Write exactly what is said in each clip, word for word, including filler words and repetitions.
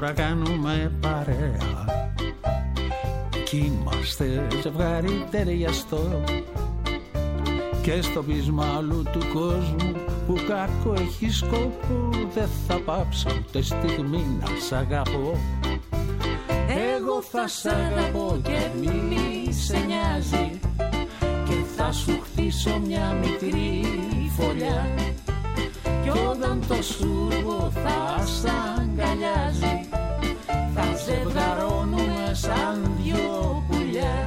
τώρα κάνουμε παρέα κι είμαστε ζευγάρι ταιριαστό και στο πείσμα άλλου του κόσμου που κακό έχει σκοπό δεν θα πάψω ούτε στιγμή να σ' αγαπώ. Εγώ θα σ' αγαπώ και μη σε νοιάζει και θα σου χτίσω μια μικρή φωλιά κι όταν το σούργο θα σ' αγκαλιάζει θα ζευγαρώνουμε σαν δυο πουλιά.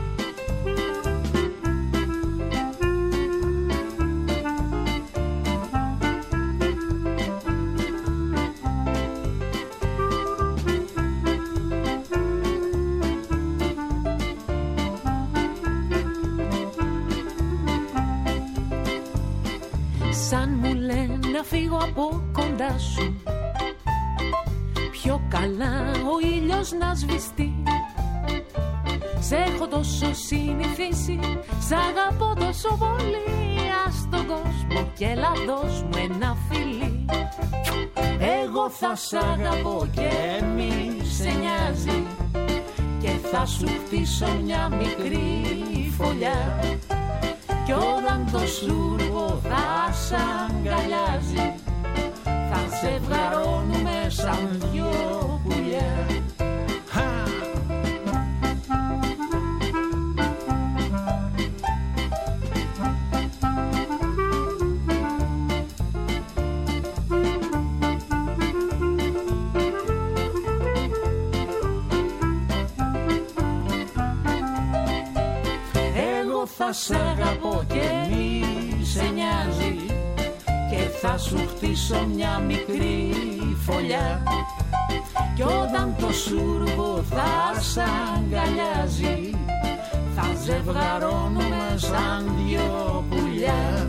Σαν μου λένε να φύγω από κοντά σου, πιο καλά ο ήλιος να σβηστεί. Σ' έχω τόσο συνηθίσει, σ' αγαπώ τόσο πολύ. Ας τον κόσμο και έλα δώσ' μου ένα φιλί. Εγώ θα σ' αγαπώ και μη σε νοιάζει και θα σου χτίσω μια μικρή φωλιά κι όταν το σούργο θα σ' αγκαλιάζει θα ζευγαρώνουμε σαν δυο πουλιά. Εγώ θα σ' αγαπώ και μη σε νοιάζει και θα σου χτίσω μια μικρή φωλιά κι όταν το σούργο θα σ' αγκαλιάζει θα ζευγαρώνουμε σαν δυο πουλιά.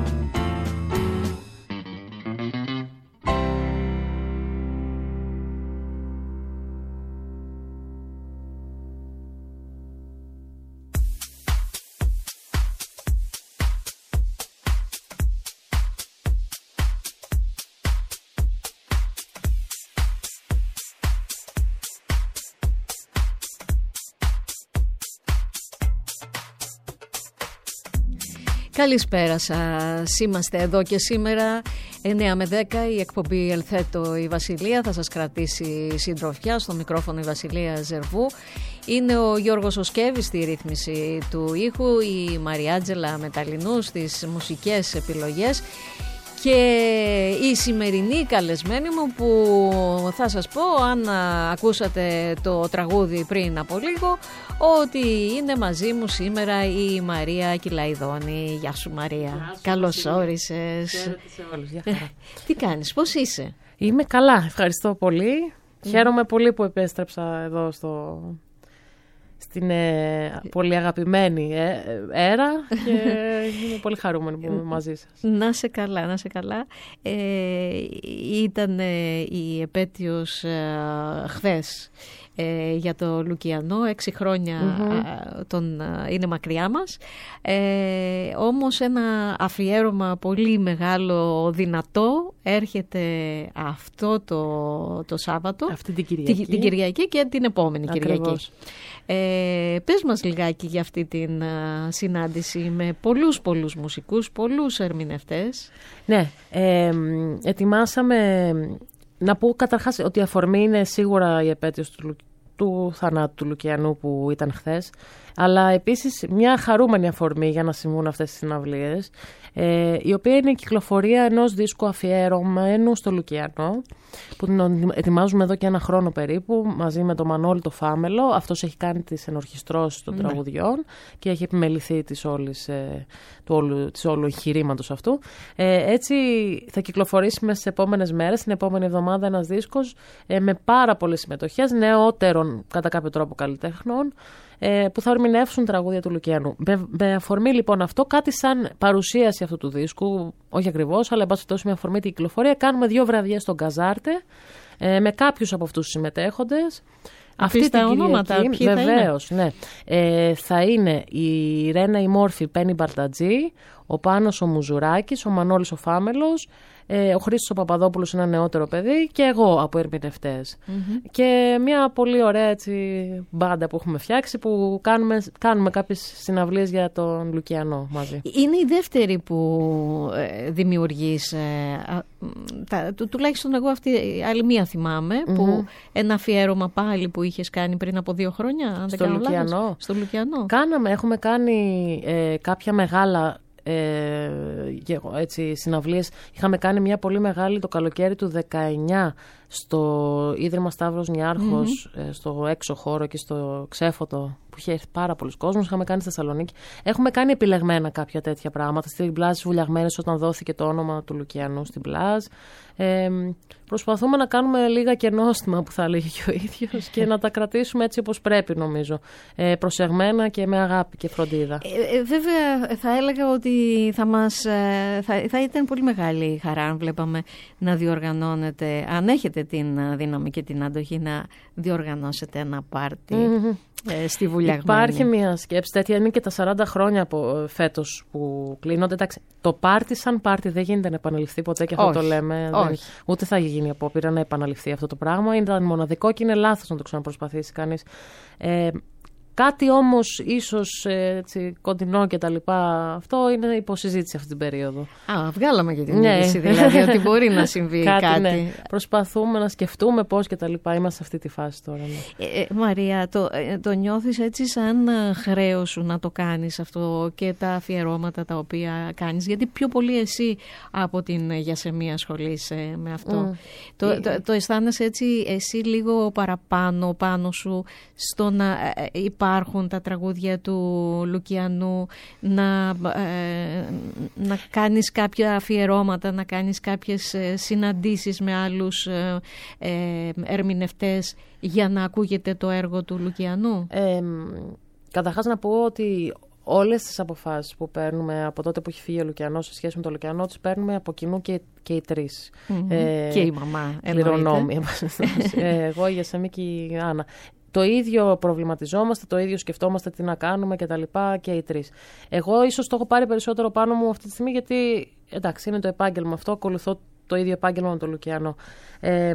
Καλησπέρα σας, είμαστε εδώ και σήμερα εννιά με δέκα η εκπομπή Ελθέτω η Βασιλεία θα σας κρατήσει συντροφιά. Στο μικρόφωνο η Βασιλεία Ζερβού. Είναι ο Γιώργος Οσκέβης στη ρύθμιση του ήχου, η Μαριάτζελα Μεταλλινού στις μουσικές επιλογές και η σημερινή καλεσμένη μου που θα σας πω, αν ακούσατε το τραγούδι πριν από λίγο, ότι είναι μαζί μου σήμερα η Μαρία Κυλαϊδόνη. Γεια σου Μαρία, καλώς όρισες. Χαίρετε σε όλους, γεια χαρά. Τι κάνεις, πώς είσαι? Είμαι καλά, ευχαριστώ πολύ. Mm. Χαίρομαι πολύ που επέστρεψα εδώ στο... στην ε, πολύ αγαπημένη ε, αίρα και είμαι πολύ χαρούμενη που είμαι μαζί σας. Να σε καλά, να σε καλά. Ε, ήταν ε, η επέτειος ε, χθες ε, για το Λουκιανό, έξι χρόνια mm-hmm. ε, τον, ε, είναι μακριά μας. Ε, όμως ένα αφιέρωμα πολύ μεγάλο, δυνατό, έρχεται αυτό το, το Σάββατο. Αυτή την Κυριακή. Την, την Κυριακή και την επόμενη Ακριβώς. Κυριακή. Ε, πες μας λιγάκι για αυτή την α, συνάντηση με πολλούς πολλούς μουσικούς, πολλούς ερμηνευτές. Ναι, ε, ετοιμάσαμε, να πω καταρχάς ότι η αφορμή είναι σίγουρα η επέτειος του, του θανάτου του Λουκιανού που ήταν χθες, αλλά επίσης μια χαρούμενη αφορμή για να συμβούν αυτές τις συναυλίες, ε, η οποία είναι η κυκλοφορία ενός δίσκου αφιέρωμένου στο Λουκιανό, που την ετοιμάζουμε εδώ και ένα χρόνο περίπου, μαζί με τον Μανώλη το Φάμελο. Αυτός έχει κάνει τις ενορχιστρώσεις των ναι. τραγουδιών και έχει επιμεληθεί της όλης, ε, του όλου, της όλου εγχειρήματος αυτού. Ε, έτσι θα κυκλοφορήσει μέσα στις επόμενες μέρες, την επόμενη εβδομάδα, ένας δίσκος ε, με πάρα πολλές συμμετοχές νεότερων κατά κάποιο τρόπο καλλιτέχνων, που θα ερμηνεύσουν τραγούδια του Λουκιανού. Με, με αφορμή λοιπόν αυτό, κάτι σαν παρουσίαση αυτού του δίσκου, όχι ακριβώς, αλλά εν πάση περιπτώσει με αφορμή την κυκλοφορία, κάνουμε δύο βραδιές στον Καζάρτε ε, με κάποιους από αυτούς τους συμμετέχοντες. Αυτή τα ονόματα, ποιοι βεβαίως, θα είναι? Ναι. Ε, θα είναι η Ρένα η Μόρφη Πέννη Μπαρτατζή, ο Πάνος ο Μουζουράκης, ο Μανώλης ο Φάμελος, ε, ο Χρήστος ο Παπαδόπουλος, ένα νεότερο παιδί, και εγώ από ερμηνευτές. Mm-hmm. Και μια πολύ ωραία έτσι, μπάντα που έχουμε φτιάξει, που κάνουμε, κάνουμε κάποιες συναυλίες για τον Λουκιανό μαζί. Είναι η δεύτερη που ε, δημιουργείς, ε, τα, του, τουλάχιστον εγώ αυτή άλλη μία θυμάμαι, mm-hmm. που ένα αφιέρωμα πάλι που είχες κάνει πριν από δύο χρόνια, αν στο δεν κάνω Λουκιανό. λάθος. Στο Λουκιανό. Κάναμε, έχουμε κάνει ε, κάποια μεγάλα ε, έτσι, συναυλίες. Είχαμε κάνει μια πολύ μεγάλη το καλοκαίρι του δεκαεννιά στο Ίδρυμα Σταύρος Νιάρχος, mm-hmm. ε, στο έξω χώρο και στο Ξέφωτο, που είχε έρθει πάρα πολλοί κόσμος. Είχαμε κάνει στη Θεσσαλονίκη. Έχουμε κάνει επιλεγμένα κάποια τέτοια πράγματα. Στην Πλάζ Βουλιαγμένες, όταν δόθηκε το όνομα του Λουκιανού στην Πλάζ. Ε, προσπαθούμε να κάνουμε λίγα κενόστιμα, που θα λέγει και ο ίδιος, και να τα κρατήσουμε έτσι όπως πρέπει, νομίζω. Ε, προσεγμένα και με αγάπη και φροντίδα. Ε, ε, βέβαια, θα έλεγα ότι θα, μας, θα, θα ήταν πολύ μεγάλη χαρά αν βλέπαμε να διοργανώνετε, αν έχετε την δύναμη και την αντοχή, να διοργανώσετε ένα πάρτι mm-hmm. ε, στη Βουλιαγμένη. Υπάρχει μια σκέψη τέτοια, είναι και τα σαράντα χρόνια από φέτος που κλείνονται. Εντάξει, το πάρτι σαν πάρτι δεν γίνεται να επαναληφθεί ποτέ, και αυτό όχι, το λέμε. Δεν, ούτε θα γίνει απόπειρα να επαναληφθεί αυτό το πράγμα. Ήταν μοναδικό και είναι λάθος να το ξαναπροσπαθήσει κανείς. Ε, Κάτι όμως ίσως έτσι, κοντινό και τα λοιπά, αυτό είναι υποσυζήτηση αυτή την περίοδο. Α, βγάλαμε και την ναι. είδηση δηλαδή ότι μπορεί να συμβεί κάτι. κάτι. Ναι. Προσπαθούμε να σκεφτούμε πώς και τα λοιπά. Είμαστε σε αυτή τη φάση τώρα. Ναι. Ε, ε, Μαρία, το, ε, το νιώθεις έτσι σαν χρέο σου να το κάνεις αυτό και τα αφιερώματα τα οποία κάνεις? Γιατί πιο πολύ εσύ από την Γιασεμία ασχολείσαι με αυτό. Mm. Το, το, το, το αισθάνεσαι έτσι εσύ λίγο παραπάνω πάνω σου στο να ε, υπάρχουν τα τραγούδια του Λουκιανού, να, ε, να κάνεις κάποια αφιερώματα, να κάνεις κάποιες ε, συναντήσεις με άλλους ε, ε, ερμηνευτές για να ακούγεται το έργο του Λουκιανού? Ε, καταρχάς να πω ότι όλες τις αποφάσεις που παίρνουμε από τότε που έχει φύγει ο Λουκιανός σε σχέση με το Λουκιανό, τις παίρνουμε από κοινού και, και οι τρεις. Mm-hmm. Ε, και η μαμά. Κληρονόμοι. ε, εγώ, η Γιασεμί και η Άννα. Το ίδιο προβληματιζόμαστε, το ίδιο σκεφτόμαστε τι να κάνουμε και τα λοιπά, και οι τρεις. Εγώ ίσως το έχω πάρει περισσότερο πάνω μου αυτή τη στιγμή, γιατί εντάξει, είναι το επάγγελμα αυτό, ακολουθώ το ίδιο επάγγελμα με τον Λουκιανό. Ε,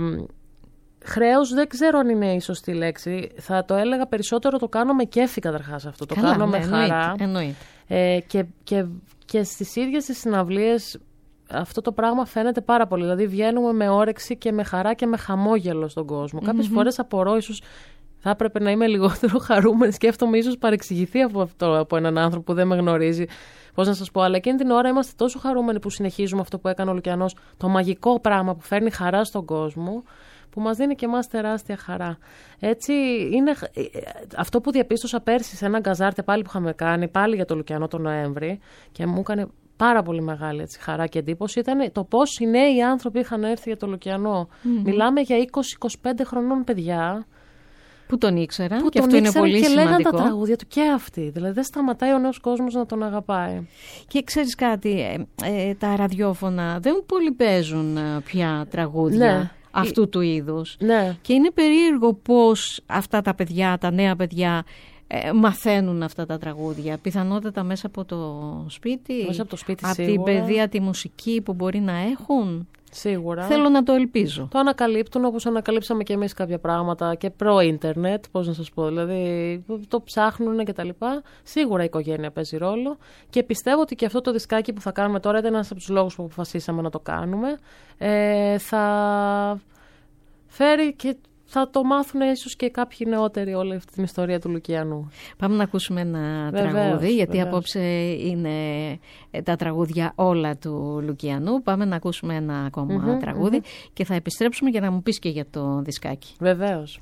χρέος δεν ξέρω αν είναι η σωστή λέξη. Θα το έλεγα περισσότερο το κάνω με κέφι καταρχάς αυτό. Το Καλά, κάνω ναι, με χαρά. Εννοείται. Ε, και, και, και στις ίδιες τις συναυλίες αυτό το πράγμα φαίνεται πάρα πολύ. Δηλαδή βγαίνουμε με όρεξη και με χαρά και με χαμόγελο στον κόσμο. Mm-hmm. Κάποιες φορές απορώ, ίσως θα έπρεπε να είμαι λιγότερο χαρούμενη. Σκέφτομαι ίσως παρεξηγηθεί από αυτό από έναν άνθρωπο που δεν με γνωρίζει. Πώς να σας πω, αλλά εκείνη την ώρα είμαστε τόσο χαρούμενοι που συνεχίζουμε αυτό που έκανε ο Λουκιανός, το μαγικό πράγμα που φέρνει χαρά στον κόσμο, που μας δίνει και εμάς τεράστια χαρά. Έτσι, είναι αυτό που διαπίστωσα πέρσι σε ένα γκαζάρτε πάλι που είχαμε κάνει, πάλι για το Λουκιανό τον Νοέμβρη, και μου έκανε πάρα πολύ μεγάλη έτσι, χαρά και εντύπωση, ήταν το πώς οι νέοι άνθρωποι είχαν έρθει για το Λουκιανό. Mm-hmm. Μιλάμε για είκοσι με είκοσι πέντε χρονών παιδιά. Που τον ήξεραν, που και τον αυτό είναι πολύ και σημαντικό. Και λέγαν τα τραγούδια του και αυτοί. Δηλαδή δεν σταματάει ο νέος κόσμος να τον αγαπάει. Και ξέρεις κάτι, ε, ε, τα ραδιόφωνα δεν πολύ παίζουν πια τραγούδια ναι. αυτού του είδους. Ναι. Και είναι περίεργο πώς αυτά τα παιδιά, τα νέα παιδιά, ε, μαθαίνουν αυτά τα τραγούδια. Πιθανότατα μέσα από το σπίτι, μέσα από το σπίτι από σίγουρα. την παιδεία, τη μουσική που μπορεί να έχουν. Σίγουρα. Θέλω να το ελπίζω. Το ανακαλύπτουν όπως ανακαλύψαμε και εμείς κάποια πράγματα και προ-ίντερνετ, πώς να σας πω, δηλαδή το ψάχνουν και τα λοιπά. Σίγουρα η οικογένεια παίζει ρόλο και πιστεύω ότι και αυτό το δισκάκι που θα κάνουμε τώρα ήταν ένας από τους λόγους που αποφασίσαμε να το κάνουμε. Ε, θα φέρει και θα το μάθουν ίσως και κάποιοι νεότεροι όλη αυτή την ιστορία του Λουκιανού. Πάμε να ακούσουμε ένα βεβαίως, τραγούδι, γιατί βεβαίως. απόψε είναι τα τραγούδια όλα του Λουκιανού. Πάμε να ακούσουμε ένα ακόμα mm-hmm, τραγούδι mm-hmm. και θα επιστρέψουμε για να μου πεις και για το δισκάκι. Βεβαίως.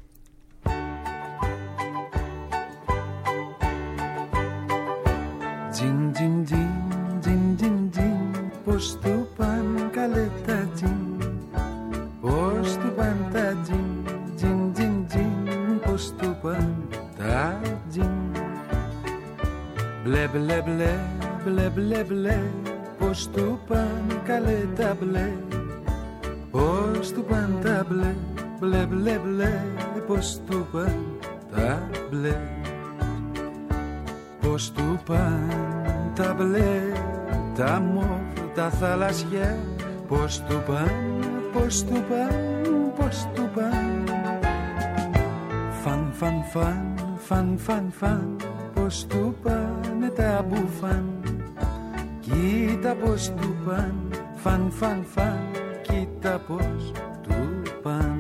Τζιν, τζιν, τζιν, τζιν, τζιν, τζιν, πώς του παν καλέ τα τζιν, πώς του παν τα τζιν, τζιν, τζιν, τζιν, πώς του παν τα τζιν. Μπλε, μπλε, μπλε, μπλε, μπλε, μπλε, πώς του παν καλέ τα μπλε, πώς του παν τα μπλε, μπλε, μπλε, μπλε, πώς του παν τα μπλε. Πώς του παν τα μπλε, τα μόβ, τα θαλασσιά, πώς του παν, πώς του παν, πώς του παν. Φαν, φαν, φαν, φαν, φαν, φαν, πώς του πάνε τα μπουφάν. Κοίτα πώς του παν, φαν, φαν, φαν, κοίτα πώς του παν.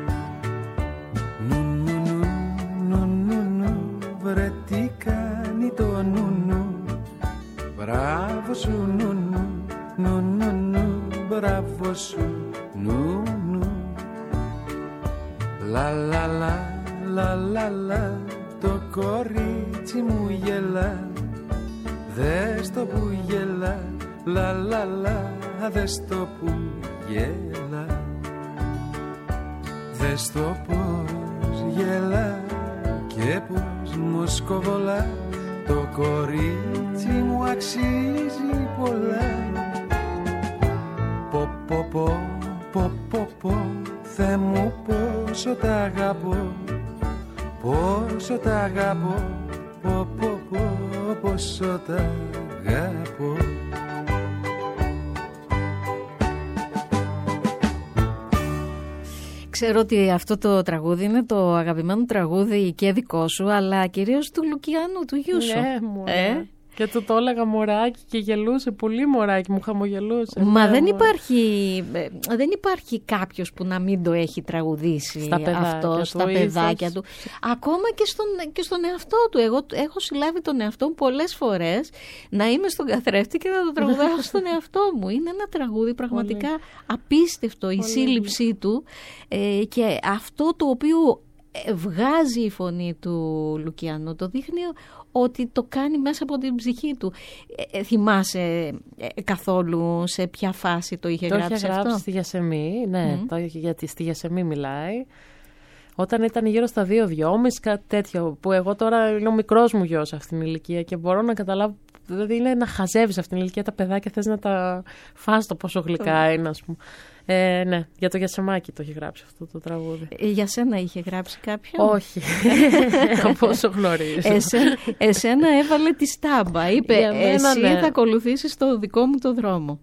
Νου, νου, νου, νου, νου, νου, βρε τι κάνει το νου, νου. Μπράβο σου, νου, νου, νου, νου, νου, μπράβο σου, νου, νου. Λα, λα, λα, λα, λα, λα, το κορίτσι μου γελά. Δες το που γελά, λα, λα, λα, δες το που γελά. Δες το πώς γελά και πώς μου σκοβολά. Το κορίτσι μου αξίζει πολλά. Πο, πο, πο, πο, πο, πο, Θεέ μου πόσο τα αγαπώ. Πόσο τα αγαπώ, πο, πο, πο, πόσο τα αγαπώ. Ξέρω ότι αυτό το τραγούδι είναι το αγαπημένο τραγούδι και δικό σου, αλλά κυρίως του Λουκιανού, του γιού σου. Ναι, μου, ε? Και του το έλεγα μωράκι και γελούσε, πολύ μωράκι, μου χαμογελούσε. Μα ναι, δεν, μου. υπάρχει, δεν υπάρχει κάποιος που να μην το έχει τραγουδήσει στα αυτό του, στα παιδάκια ίσως. Του. Ακόμα και στον, και στον εαυτό του. Εγώ έχω συλλάβει τον εαυτό μου πολλές φορές να είμαι στον καθρέφτη και να το τραγουδάω στον εαυτό μου. Είναι ένα τραγούδι πραγματικά πολύ απίστευτο, πολύ η σύλληψή του ε, και αυτό το οποίο βγάζει η φωνή του Λουκιανού, το δείχνει ότι το κάνει μέσα από την ψυχή του. Ε, θυμάσαι ε, καθόλου σε ποια φάση το είχε το γράψει αυτό? Το είχε γράψει στη Γιασεμή, ναι, mm. το, γιατί στη Γιασεμή μιλάει. Όταν ήταν γύρω στα δύο δυόμιση, κάτι τέτοιο, που εγώ τώρα είναι ο μικρός μου γιος σε αυτήν την ηλικία και μπορώ να καταλάβω, δηλαδή είναι να χαζεύεις αυτήν την ηλικία τα παιδάκια, θες να τα φας το πόσο γλυκά mm. είναι, ας πούμε. Ε, ναι, για το Γιασεμάκι το είχε γράψει αυτό το τραγούδι. Ε, για σένα είχε γράψει κάποιον? Όχι, από όσο γνωρίζω. Εσέ, εσένα έβαλε τη στάμπα. Είπε, μένα, εσύ ναι. θα ακολουθήσεις το δικό μου το δρόμο.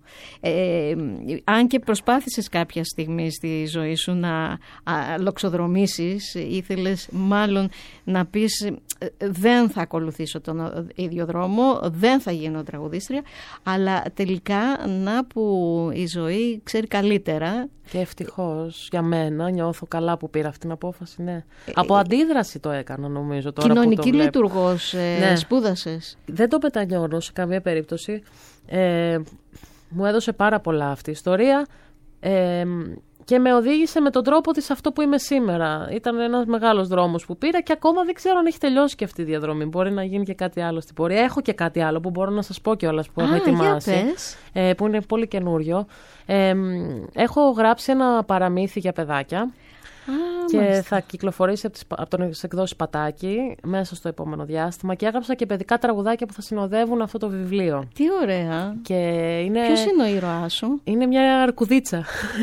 Ε, αν και προσπάθησες κάποια στιγμή στη ζωή σου να α, λοξοδρομήσεις, ήθελες μάλλον να πεις δεν θα ακολουθήσω τον ίδιο δρόμο, δεν θα γίνω τραγουδίστρια, αλλά τελικά να που η ζωή ξέρει καλύτερα. Και ευτυχώς για μένα νιώθω καλά που πήρα αυτή την απόφαση, ναι. Ε, Από αντίδραση το έκανα νομίζω τώρα. Κοινωνική που το λειτουργός ε, ναι. σπούδασες. Δεν το πετανιώνω σε καμία περίπτωση. Ε, μου έδωσε πάρα πολλά αυτή η ιστορία ε, και με οδήγησε με τον τρόπο της αυτό που είμαι σήμερα. Ήταν ένας μεγάλος δρόμος που πήρα και ακόμα δεν ξέρω αν έχει τελειώσει και αυτή η διαδρομή. Μπορεί να γίνει και κάτι άλλο στην πορεία. Έχω και κάτι άλλο που μπορώ να σας πω κιόλας που Α, έχω ετοιμάσει. Για πες. Ε, που είναι πολύ καινούριο. Ε, έχω γράψει ένα παραμύθι για παιδάκια. Α, και μάλιστα. θα κυκλοφορήσει από, τις, από τον εκδόσεις Πατάκη μέσα στο επόμενο διάστημα και έγραψα και παιδικά τραγουδάκια που θα συνοδεύουν αυτό το βιβλίο. Τι ωραία. Και είναι... Ποιος είναι ο ήρωάς σου? Είναι μια αρκουδίτσα.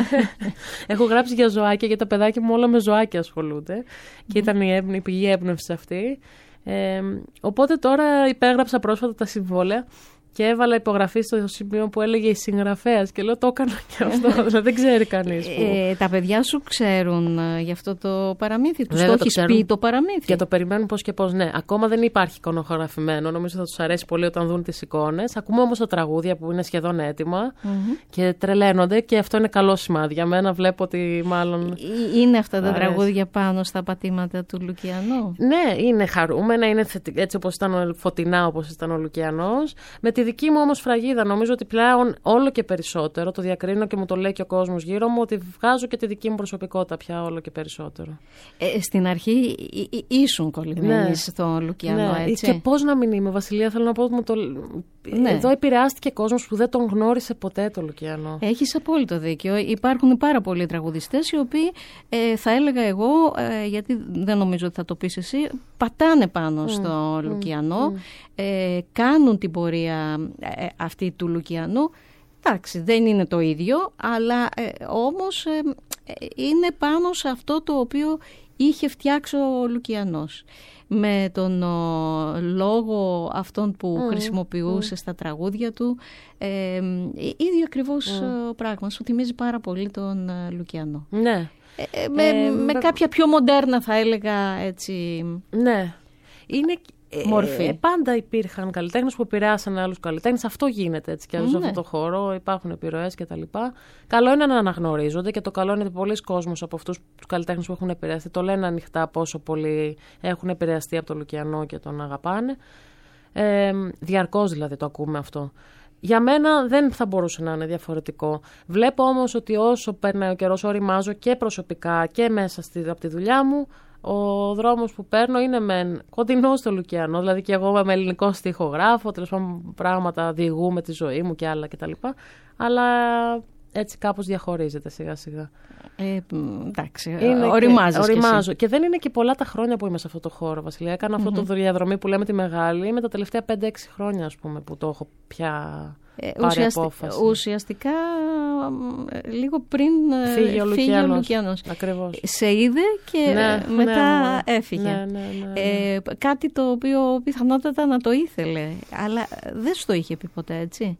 Έχω γράψει για ζωάκια, για τα παιδάκια μου όλα με ζωάκια ασχολούνται mm. και ήταν η, η πηγή έμπνευση αυτή. Ε, οπότε τώρα υπέγραψα πρόσφατα τα συμβόλαια και έβαλα υπογραφή στο σημείο που έλεγε η συγγραφέας και λέω το έκανα και αυτό, δηλαδή δεν ξέρει κανείς. Που... Ε, τα παιδιά σου ξέρουν γι' αυτό το παραμύθι, τους το έχεις πει το παραμύθι? Και το περιμένουν πώς και πώς, ναι. Ακόμα δεν υπάρχει εικονογραφημένο, νομίζω θα τους αρέσει πολύ όταν δουν τις εικόνες. Ακούμε όμως τα τραγούδια που είναι σχεδόν έτοιμα mm-hmm. και τρελαίνονται και αυτό είναι καλό σημάδι. Για μένα βλέπω ότι μάλλον... Είναι αυτά τα αρέσει. Τραγούδια πάνω στα πατήματα του Λουκιανού? Ναι, είναι χαρούμενα, είναι έτσι όπως ήταν φωτεινά όπως ήταν ο Λουκιανός. Με τη δική μου όμως φραγίδα νομίζω ότι πλέον όλο και περισσότερο, το διακρίνω και μου το λέει και ο κόσμος γύρω μου, ότι βγάζω και τη δική μου προσωπικότητα πια όλο και περισσότερο. Ε, στην αρχή ήσουν κολλημένη ναι. στο Λουκιανό, ναι. έτσι. Και πώς να μην είμαι, Βασιλεία, θέλω να πω ότι το... ναι. εδώ επηρεάστηκε κόσμος που δεν τον γνώρισε ποτέ το Λουκιανό. Έχεις απόλυτο δίκιο. Υπάρχουν πάρα πολλοί τραγουδιστές οι οποίοι ε, θα έλεγα εγώ, ε, γιατί δεν νομίζω ότι θα το πεις εσύ, πατάνε πάνω mm. στο mm. Λουκιανό, mm. Ε, κάνουν την πορεία ε, αυτή του Λουκιανού. Εντάξει, δεν είναι το ίδιο, αλλά ε, όμως ε, είναι πάνω σε αυτό το οποίο είχε φτιάξει ο Λουκιανός. Με τον ο, λόγο αυτόν που mm. χρησιμοποιούσε mm. στα τραγούδια του. Ε, ίδιο ακριβώς mm. πράγμα. Σου θυμίζει πάρα πολύ τον Λουκιανό. Ναι. Ε, με, ε, με ε, κάποια πιο μοντέρνα θα έλεγα έτσι. Ναι. Είναι... Μορφή. Ε, πάντα υπήρχαν καλλιτέχνες που επηρεάσαν άλλους καλλιτέχνες. Αυτό γίνεται έτσι κι αλλιώς σε ναι. αυτό το χώρο. Υπάρχουν επιρροές κτλ. Καλό είναι να αναγνωρίζονται και το καλό είναι ότι πολλοί κόσμος από αυτούς τους καλλιτέχνες που έχουν επηρεαστεί το λένε ανοιχτά πόσο πολύ έχουν επηρεαστεί από τον Λουκιανό και τον αγαπάνε. Ε, διαρκώς δηλαδή το ακούμε αυτό. Για μένα δεν θα μπορούσε να είναι διαφορετικό. Βλέπω όμως ότι όσο περνάει ο καιρός, οριμάζω και προσωπικά και μέσα στη, από τη δουλειά μου. Ο δρόμος που παίρνω είναι μεν κοντινό στο Λουκιανό, δηλαδή και εγώ με ελληνικό στιχογράφο, τέλος πάντων πράγματα διηγούμε τη ζωή μου και άλλα κτλ. Αλλά έτσι κάπως διαχωρίζεται σιγά σιγά. Ε, εντάξει, είναι οριμάζεις και, οριμάζω. Και, και δεν είναι και πολλά τα χρόνια που είμαι σε αυτό το χώρο, Βασιλεία. Έκανα mm-hmm. αυτό το διαδρομή που λέμε τη μεγάλη με τα τελευταία πέντε έξι χρόνια, ας πούμε, που το έχω πια... Ε, ουσιαστικά, ουσιαστικά λίγο πριν φύγει ο Λουκιανός. Λουκιανός. Ακριβώς. Σε είδε και ναι, μετά ναι, έφυγε. Ναι, ναι, ναι, ναι. Ε, κάτι το οποίο πιθανότατα να το ήθελε, αλλά δεν σου το είχε πει ποτέ, έτσι.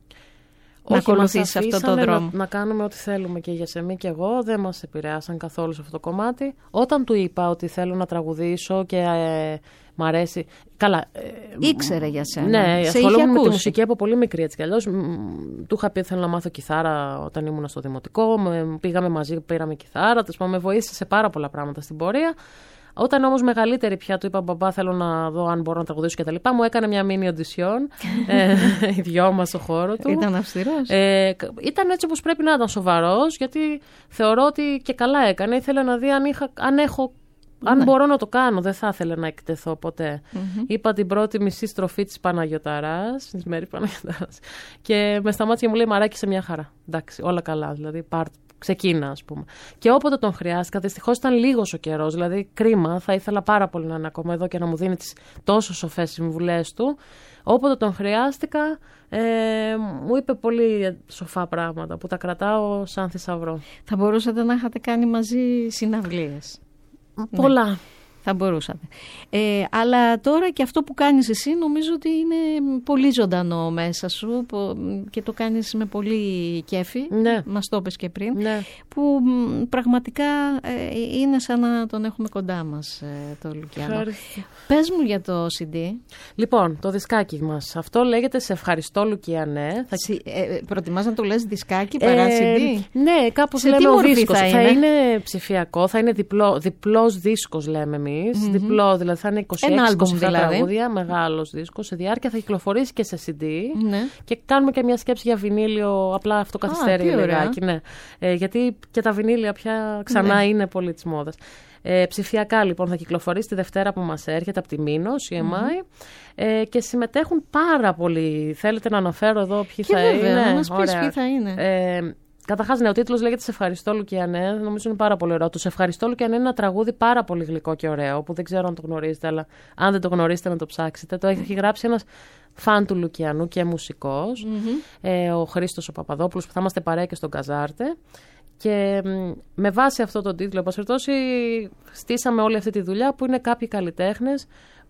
Να ακολουθήσει αυτό το δρόμο. Να, να κάνουμε ό,τι θέλουμε και για Σεμί και εγώ. Δεν μας επηρεάσαν καθόλου σε αυτό το κομμάτι. Όταν του είπα ότι θέλω να τραγουδήσω και ε, μ' αρέσει. Καλά. Ε, ήξερε για σένα. Ναι, ασχολούμαι με τη μουσική από πολύ μικρή έτσι κι αλλιώς. Του είχα πει ότι θέλω να μάθω κιθάρα όταν ήμουν στο δημοτικό. Με, πήγαμε μαζί, πήραμε κιθάρα. Τους με βοήθησε σε πάρα πολλά πράγματα στην πορεία. Όταν όμως μεγαλύτερη πια του είπα μπαμπά θέλω να δω αν μπορώ να τραγουδήσω και τα λοιπά, μου έκανε μια mini audition, ε, οι δυο μας στο χώρο του. Ήταν αυστηρός. Ε, ήταν έτσι όπως πρέπει να ήταν, σοβαρός, γιατί θεωρώ ότι και καλά έκανε. Ήθελε να δει αν, είχα, αν έχω... Αν ναι. μπορώ να το κάνω, δεν θα ήθελε να εκτεθώ ποτέ. Mm-hmm. Είπα την πρώτη μισή στροφή της Παναγιωταράς, της Μέρης Παναγιωταράς, και με σταμάτησε και μου λέει Μαράκι σε μια χαρά. Εντάξει, όλα καλά, δηλαδή πάρ, ξεκίνα, ας πούμε. Και όποτε τον χρειάστηκα, δυστυχώς ήταν λίγος ο καιρός, δηλαδή κρίμα, θα ήθελα πάρα πολύ να είναι ακόμα εδώ και να μου δίνει τις τόσο σοφές συμβουλές του. Όποτε τον χρειάστηκα, ε, μου είπε πολύ σοφά πράγματα που τα κρατάω σαν θησαυρό. Θα μπορούσατε να είχατε κάνει μαζί συναυλίες. Πολλά. Ναι, θα μπορούσατε. Ε, αλλά τώρα και αυτό που κάνεις εσύ νομίζω ότι είναι πολύ ζωντανό μέσα σου και το κάνεις με πολύ κέφι, ναι. μας το είπες και πριν, ναι. που πραγματικά ε, είναι σαν να τον έχουμε κοντά μας ε, το Λουκιανό. Ευχαριστώ. Πες μου για το σι ντι. Λοιπόν, το δισκάκι μας, αυτό λέγεται «Σε ευχαριστώ Λουκιανέ». Θα... Συ, ε, προτιμάς να το λες δισκάκι παρά ε, σι ντι? Ναι, κάπως σε λέμε ο δίσκος. Θα είναι? θα είναι ψηφιακό, θα είναι διπλό, διπλός δίσκος λέμε εμείς. Mm-hmm. Διπλό, δηλαδή θα είναι είκοσι έξι είκοσι επτά δηλαδή. Τραγούδια, μεγάλος δίσκος σε διάρκεια, θα κυκλοφορήσει και σε σι ντι. Ναι. Και κάνουμε και μια σκέψη για βινίλιο, απλά αυτό καθυστερεί λιγάκι. Ναι. Ε, γιατί και τα βινίλια πια ξανά ναι. είναι πολύ της μόδας. Ε, ψηφιακά λοιπόν θα κυκλοφορήσει τη Δευτέρα που μας έρχεται από τη Μήνο, σι εμ άι, mm-hmm. ε, και συμμετέχουν πάρα πολλοί. Θέλετε να αναφέρω εδώ ποιοι και θα βέβαια, είναι? Να μας πεις ποιοι θα είναι. Ε, Καταρχάς, ναι, ο τίτλος λέγεται «Σε ευχαριστώ Λουκιανέ». Νομίζω είναι πάρα πολύ ωραίο. Το «Σε ευχαριστώ Λουκιανέ» είναι ένα τραγούδι πάρα πολύ γλυκό και ωραίο, που δεν ξέρω αν το γνωρίζετε, αλλά αν δεν το γνωρίζετε να το ψάξετε. Το έχει γράψει ένας φαν του Λουκιανού και μουσικός, mm-hmm. ε, ο Χρήστος ο Παπαδόπουλος, που θα είμαστε παρέα και στον Καζάρτε. Και με βάση αυτό τον τίτλο, όπως περιπτώσει, στήσαμε όλη αυτή τη δουλειά που είναι κάποιοι καλλιτέχνες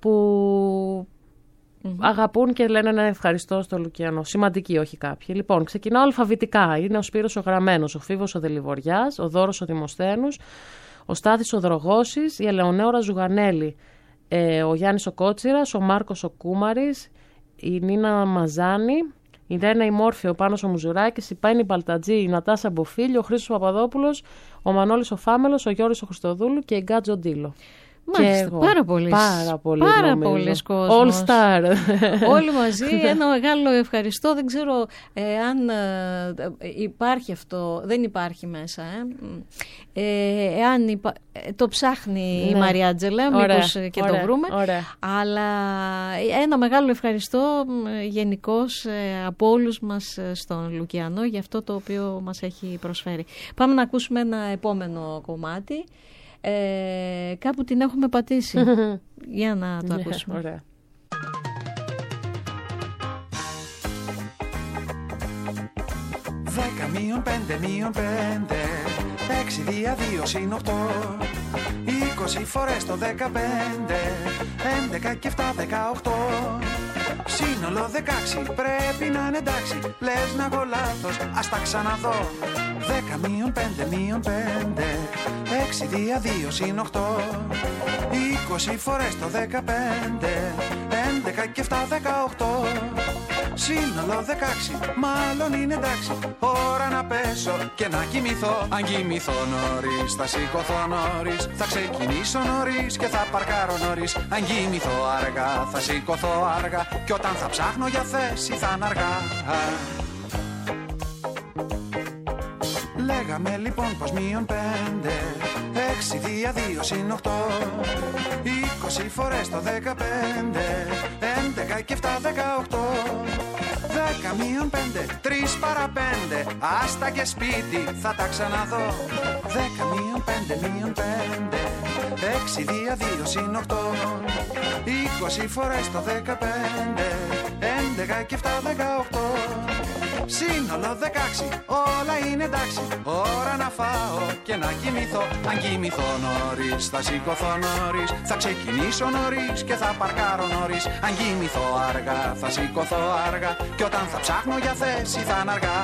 που mm-hmm. αγαπούν και λένε ένα ευχαριστώ στο Λουκιανό. Σημαντικοί, όχι κάποιοι. Λοιπόν, ξεκινάω αλφαβητικά. Είναι ο Σπύρος ο Γραμμένος, ο Φίβος ο Δελιβοριάς, ο Δώρος ο Δημοσθένους, ο Στάθης ο Δρογώσης, η Ελεονέωρα Ζουγανέλη, ε, ο Γιάννης ο Κότσιρας, ο Μάρκος ο Κούμαρης, η Νίνα Μαζάνη, η Ρένα η Μόρφη, ο Πάνος ο Μουζουράκης, η Πέννη Μπαλτατζή, η Νατάσα Μποφίλη, ο Χρήστος Παπαδόπουλος, ο Μανώλης ο Φάμελος, ο Γιώργης ο Χριστοδούλου και η Γκάτζο Ντίλο. Μάλιστα, πάρα πολύ. Πάρα πολύ. Πάρα πολλοί κόσμος. All star. Όλοι μαζί. Ένα μεγάλο ευχαριστώ. Δεν ξέρω ε, αν ε, υπάρχει αυτό. Δεν υπάρχει μέσα. Ε. Ε, εάν υπα... το ψάχνει ναι. η Μαριάτζελα, μήπως και ωραία, το βρούμε. Ωραία. Αλλά ένα μεγάλο ευχαριστώ γενικώς από όλους μας στον Λουκιανό για αυτό το οποίο μας έχει προσφέρει. Πάμε να ακούσουμε ένα επόμενο κομμάτι. Ε, κάπου την έχουμε πατήσει. Για να το ακούσουμε. Ωραία. Δέκα μείον πέντε μείον πέντε, έξι δια δύο συν οκτώ, είκοσι φορές το δεκαπέντε, έντεκα και επτά, δεκαοκτώ. Σύνολο δεκαέξι, πρέπει να είναι εντάξει. Λες να έχω λάθος, ας τα ξαναδώ. Δέκα μείον πέντε μείον πέντε, έξι δια δύο συν οκτώ. Είκοσι φορές το δεκαπέντε, έντεκα και επτά, δεκαοκτώ. Σύνολο δεκαέξι, μάλλον είναι εντάξει. Ώρα να πέσω και να κοιμηθώ. Αν κοιμηθώ νωρίς, θα σηκωθώ νωρίς. Θα ξεκινήσω νωρίς και θα παρκάρω νωρίς. Αν κοιμηθώ αργά, θα σηκωθώ αργά. Κι όταν θα ψάχνω για θέση θα είναι αργά. Λέγαμε λοιπόν πως μείον πέντε, έξι δια δύο συν οκτώ. Είκοσι φορές το δεκαπέντε, έντεκα και επτά, δεκαοκτώ. Δέκα μείον πέντε, τρεις παρά πέντε, άστα και σπίτι θα τα ξαναδώ. Δέκα μείον πέντε μείον πέντε, έξι δια δύο συν οκτώ. Είκοσι φορές το δεκαπέντε, έντεκα και επτά, δεκαοκτώ. Σύνολο δεκαέξι, όλα είναι εντάξει. Ώρα να φάω και να κοιμηθώ. Αν κοιμηθώ νωρίς, θα σηκωθώ νωρίς. Θα ξεκινήσω νωρίς και θα παρκάρω νωρίς. Αν κοιμηθώ αργά, θα σηκωθώ αργά. Και όταν θα ψάχνω για θέση θα είναι αργά.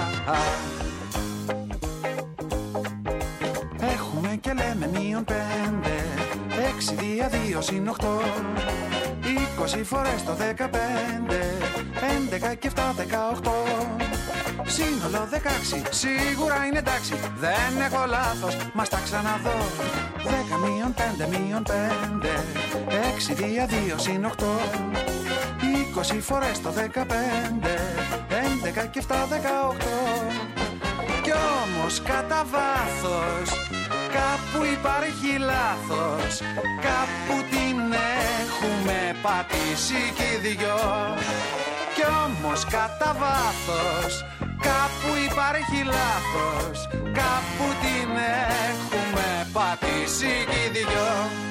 Έχουμε και λέμε μείον πέντε, έξι δια δύο συν οκτώ. Είκοσι φορές το δεκαπέντε, έντεκα και επτά, δεκαοκτώ. Σύνολο δεκαέξι, σίγουρα είναι εντάξει. Δεν έχω λάθος, μας τα ξαναδώ. Δέκα μείον πέντε μείον πέντε, έξι δια δύο συν οκτώ. Είκοσι φορές το δεκαπέντε, έντεκα και επτά, δεκαοκτώ. Κι όμως κατά βάθος κάπου υπάρχει λάθος. Κάπου την έχουμε πατήσει κι οι δυο. Κι όμως κατά βάθος κάπου υπάρχει λάθος. Κάπου την έχουμε πατήσει κι οι δυο.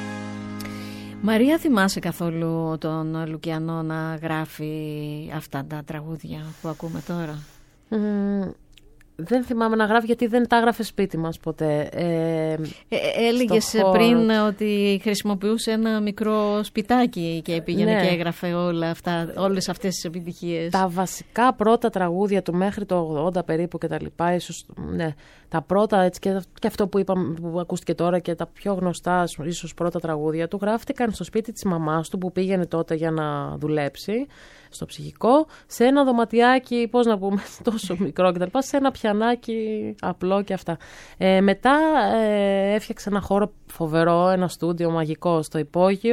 Μαρία, θυμάσαι καθόλου τον Λουκιανό να γράφει αυτά τα τραγούδια που ακούμε τώρα? Mm. Δεν θυμάμαι να γράφει, γιατί δεν τα έγραφε σπίτι μας ποτέ. Ε, ε, έλεγες πριν ότι χρησιμοποιούσε ένα μικρό σπιτάκι και πήγαινε, ναι, και έγραφε όλα αυτά, όλες αυτές τις επιτυχίες. Τα βασικά πρώτα τραγούδια του μέχρι το ογδόντα περίπου και τα λοιπά, ίσως, ναι, τα πρώτα, έτσι, και, και αυτό που, είπα, που ακούστηκε τώρα και τα πιο γνωστά ίσως πρώτα τραγούδια του γράφτηκαν στο σπίτι της μαμάς του που πήγαινε τότε για να δουλέψει στο ψυχικό, σε ένα δωματιάκι, πώς να πούμε, τόσο μικρό κτλ., σε ένα πιανάκι απλό και αυτά. Ε, μετά ε, έφτιαξε ένα χώρο φοβερό, ένα στούντιο μαγικό στο υπόγειο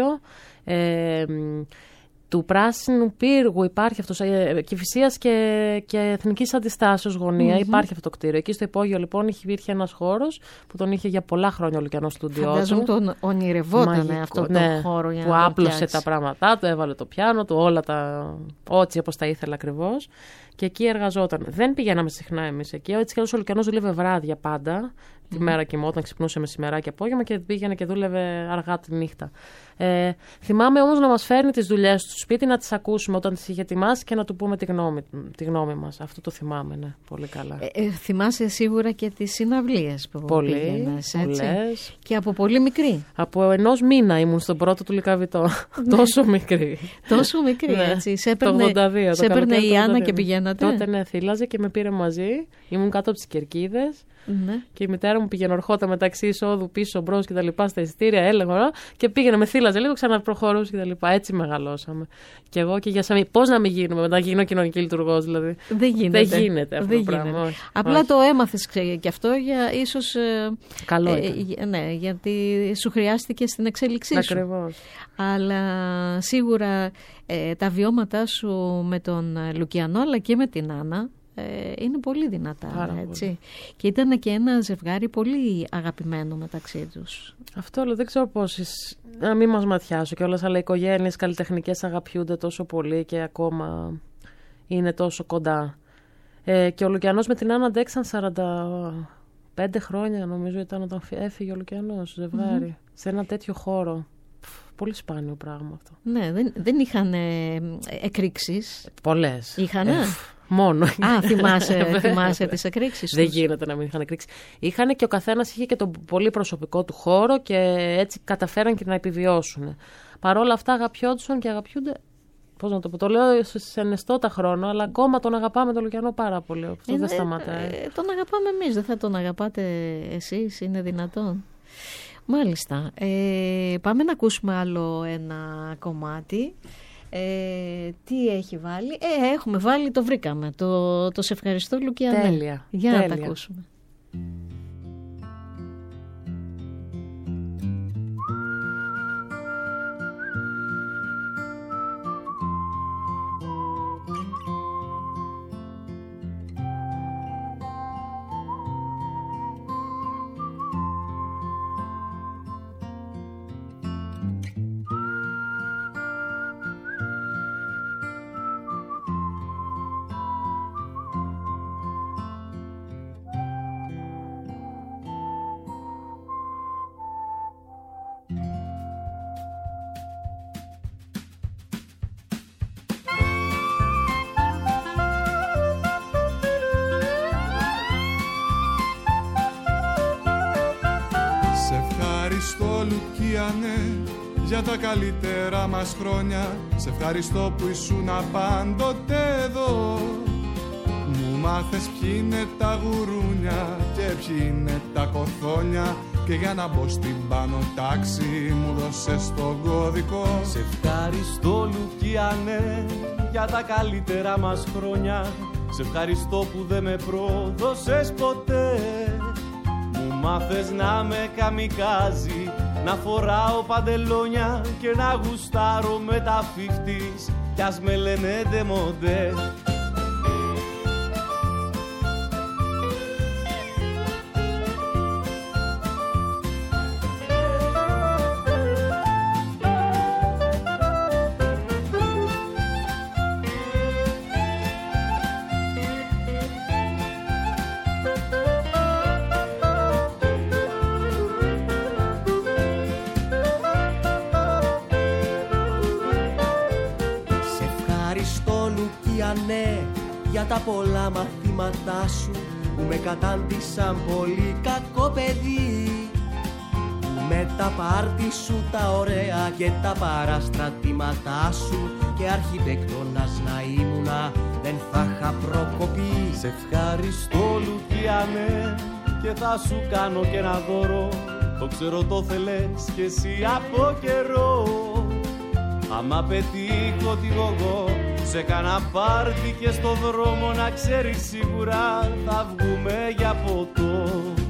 ε, του Πράσινου Πύργου. Υπάρχει αυτός, ε, Κηφισίας και, και Εθνικής Αντιστάσεως γωνία, mm-hmm. υπάρχει αυτό το κτίριο. Εκεί στο υπόγειο λοιπόν υπήρχε ένας χώρος που τον είχε για πολλά χρόνια ο Λουκιανός στούντιό του. Φαντάζομαι τον ονειρευόταν αυτό το, ναι, χώρο για που να άπλωσε πιάξει τα πράγματά του, έβαλε το πιάνο του, όλα τα ότσι όπως τα ήθελε ακριβώς. Και εκεί εργαζόταν. Δεν πηγαίναμε συχνά εμείς εκεί. Έτσι κι αλλιώς ο Λουκιανός δούλευε βράδια πάντα. Mm. Τη μέρα κοιμόταν, ξυπνούσε μεσημερά και απόγευμα και πήγαινε και δούλευε αργά τη νύχτα. Ε, θυμάμαι όμως να μας φέρνει τις δουλειές του στο σπίτι, να τις ακούσουμε όταν τις είχε ετοιμάσει και να του πούμε τη γνώμη, τη γνώμη μας. Αυτό το θυμάμαι, ναι, πολύ καλά. Ε, ε, θυμάσαι σίγουρα και τις συναυλίες που πολύ, πήγαινες, έτσι. Πολλές. Και από πολύ μικρή. Από ενός μήνα ήμουν στον πρώτο του Λυκαβητό. Τόσο μικρή. Τόσο μικρή, ναι. έτσι. Σε έπαιρνε, το ογδόντα δύο, σε έπαιρνε η Άννα και πηγαίνατε. Τότε ναι, θύλαζε και με πήρε μαζί. Ήμουν κάτω από τις κερκίδες. Ναι. Και η μητέρα μου πήγαινε ορχότα μεταξύ εισόδου, πίσω, μπρος και τα λοιπά στα εισιτήρια, έλεγα και πήγαινε με θύλαζε λίγο, ξαναπροχωρούσε και τα λοιπά. Έτσι μεγαλώσαμε. Και εγώ και για σami, πώς να μην γίνουμε μετά, γίνω κοινωνική λειτουργός δηλαδή. Δεν γίνεται. Δεν γίνεται αυτό Δεν το πράγμα. Γίνεται. Όχι, Απλά όχι. το έμαθες και αυτό για ίσως. Καλό ε, ε, ναι, γιατί σου χρειάστηκε στην εξέλιξή σου. Ακριβώς. Αλλά σίγουρα ε, τα βιώματά σου με τον Λουκιανό αλλά και με την Άννα είναι πολύ δυνατά. Πάρα έτσι. πολύ. Και ήταν και ένα ζευγάρι πολύ αγαπημένο μεταξύ τους. Αυτό λέω, δεν ξέρω πόσες, να μην μας ματιάσω κιόλας, αλλά οι οικογένειες καλλιτεχνικές αγαπιούνται τόσο πολύ και ακόμα είναι τόσο κοντά. Ε, και ο Λουκιανός με την Άννα αντέξαν σαράντα πέντε χρόνια νομίζω ήταν όταν έφυγε ο Λουκιανός ζευγάρι, mm-hmm. σε ένα τέτοιο χώρο. Πολύ σπάνιο πράγμα αυτό. Ναι, δεν, δεν είχαν ε, εκρήξεις. Πολλές. Είχανε. Ε, Μόνο. Α, θυμάσαι, θυμάσαι τις εκρήξεις Δεν τους. γίνεται να μην είχαν εκρήξει. Είχαν και ο καθένας είχε και τον πολύ προσωπικό του χώρο και έτσι καταφέραν και να επιβιώσουν. Παρ' όλα αυτά αγαπιόντουσαν και αγαπιούνται. Πώς να το πω, το λέω σε νεστότα χρόνο, αλλά ακόμα τον αγαπάμε τον Λουκιανό πάρα πολύ. Αυτό Ε, δεν ε, σταματάει. ε, τον αγαπάμε εμείς, δεν θα τον αγαπάτε εσείς, είναι δυνατόν? Μάλιστα. Ε, πάμε να ακούσουμε άλλο ένα κομμάτι. Ε, τι έχει βάλει? Ε, έχουμε βάλει, το βρήκαμε. Το, το «Σε ευχαριστώ Λουκιανέ». Τέλεια. Για τέλεια. να τα ακούσουμε. Λουκιανέ, για τα καλύτερα μας χρόνια. Σε ευχαριστώ που ήσουν πάντοτε εδώ. Μου μάθες ποιοι είναι τα γουρούνια και ποιοι είναι τα κοθόνια, και για να μπω στην πάνω τάξη μου δώσες τον κωδικό. Σε ευχαριστώ Λουκιανέ, για τα καλύτερα μας χρόνια. Σε ευχαριστώ που δεν με πρόδωσες ποτέ. Μου μάθες να με καμικάζει, να φοράω παντελόνια και να γουστάρω με τα φιφτής, κι ας με λένε ντεμοντέ. Για τα πολλά μαθήματά σου που με κατάντησαν πολύ κακό παιδί, που με τα πάρτι σου τα ωραία και τα παραστρατήματά σου και αρχιτέκτονας να ήμουνα δεν θα είχα προκοπή. Σε ευχαριστώ Λουκιανέ και θα σου κάνω και ένα δώρο, το ξέρω το θέλες κι εσύ από καιρό. Άμα πετύχω τη γογό σε κάνα πάρτι και στο δρόμο, να ξέρεις σίγουρα θα βγούμε για ποτό.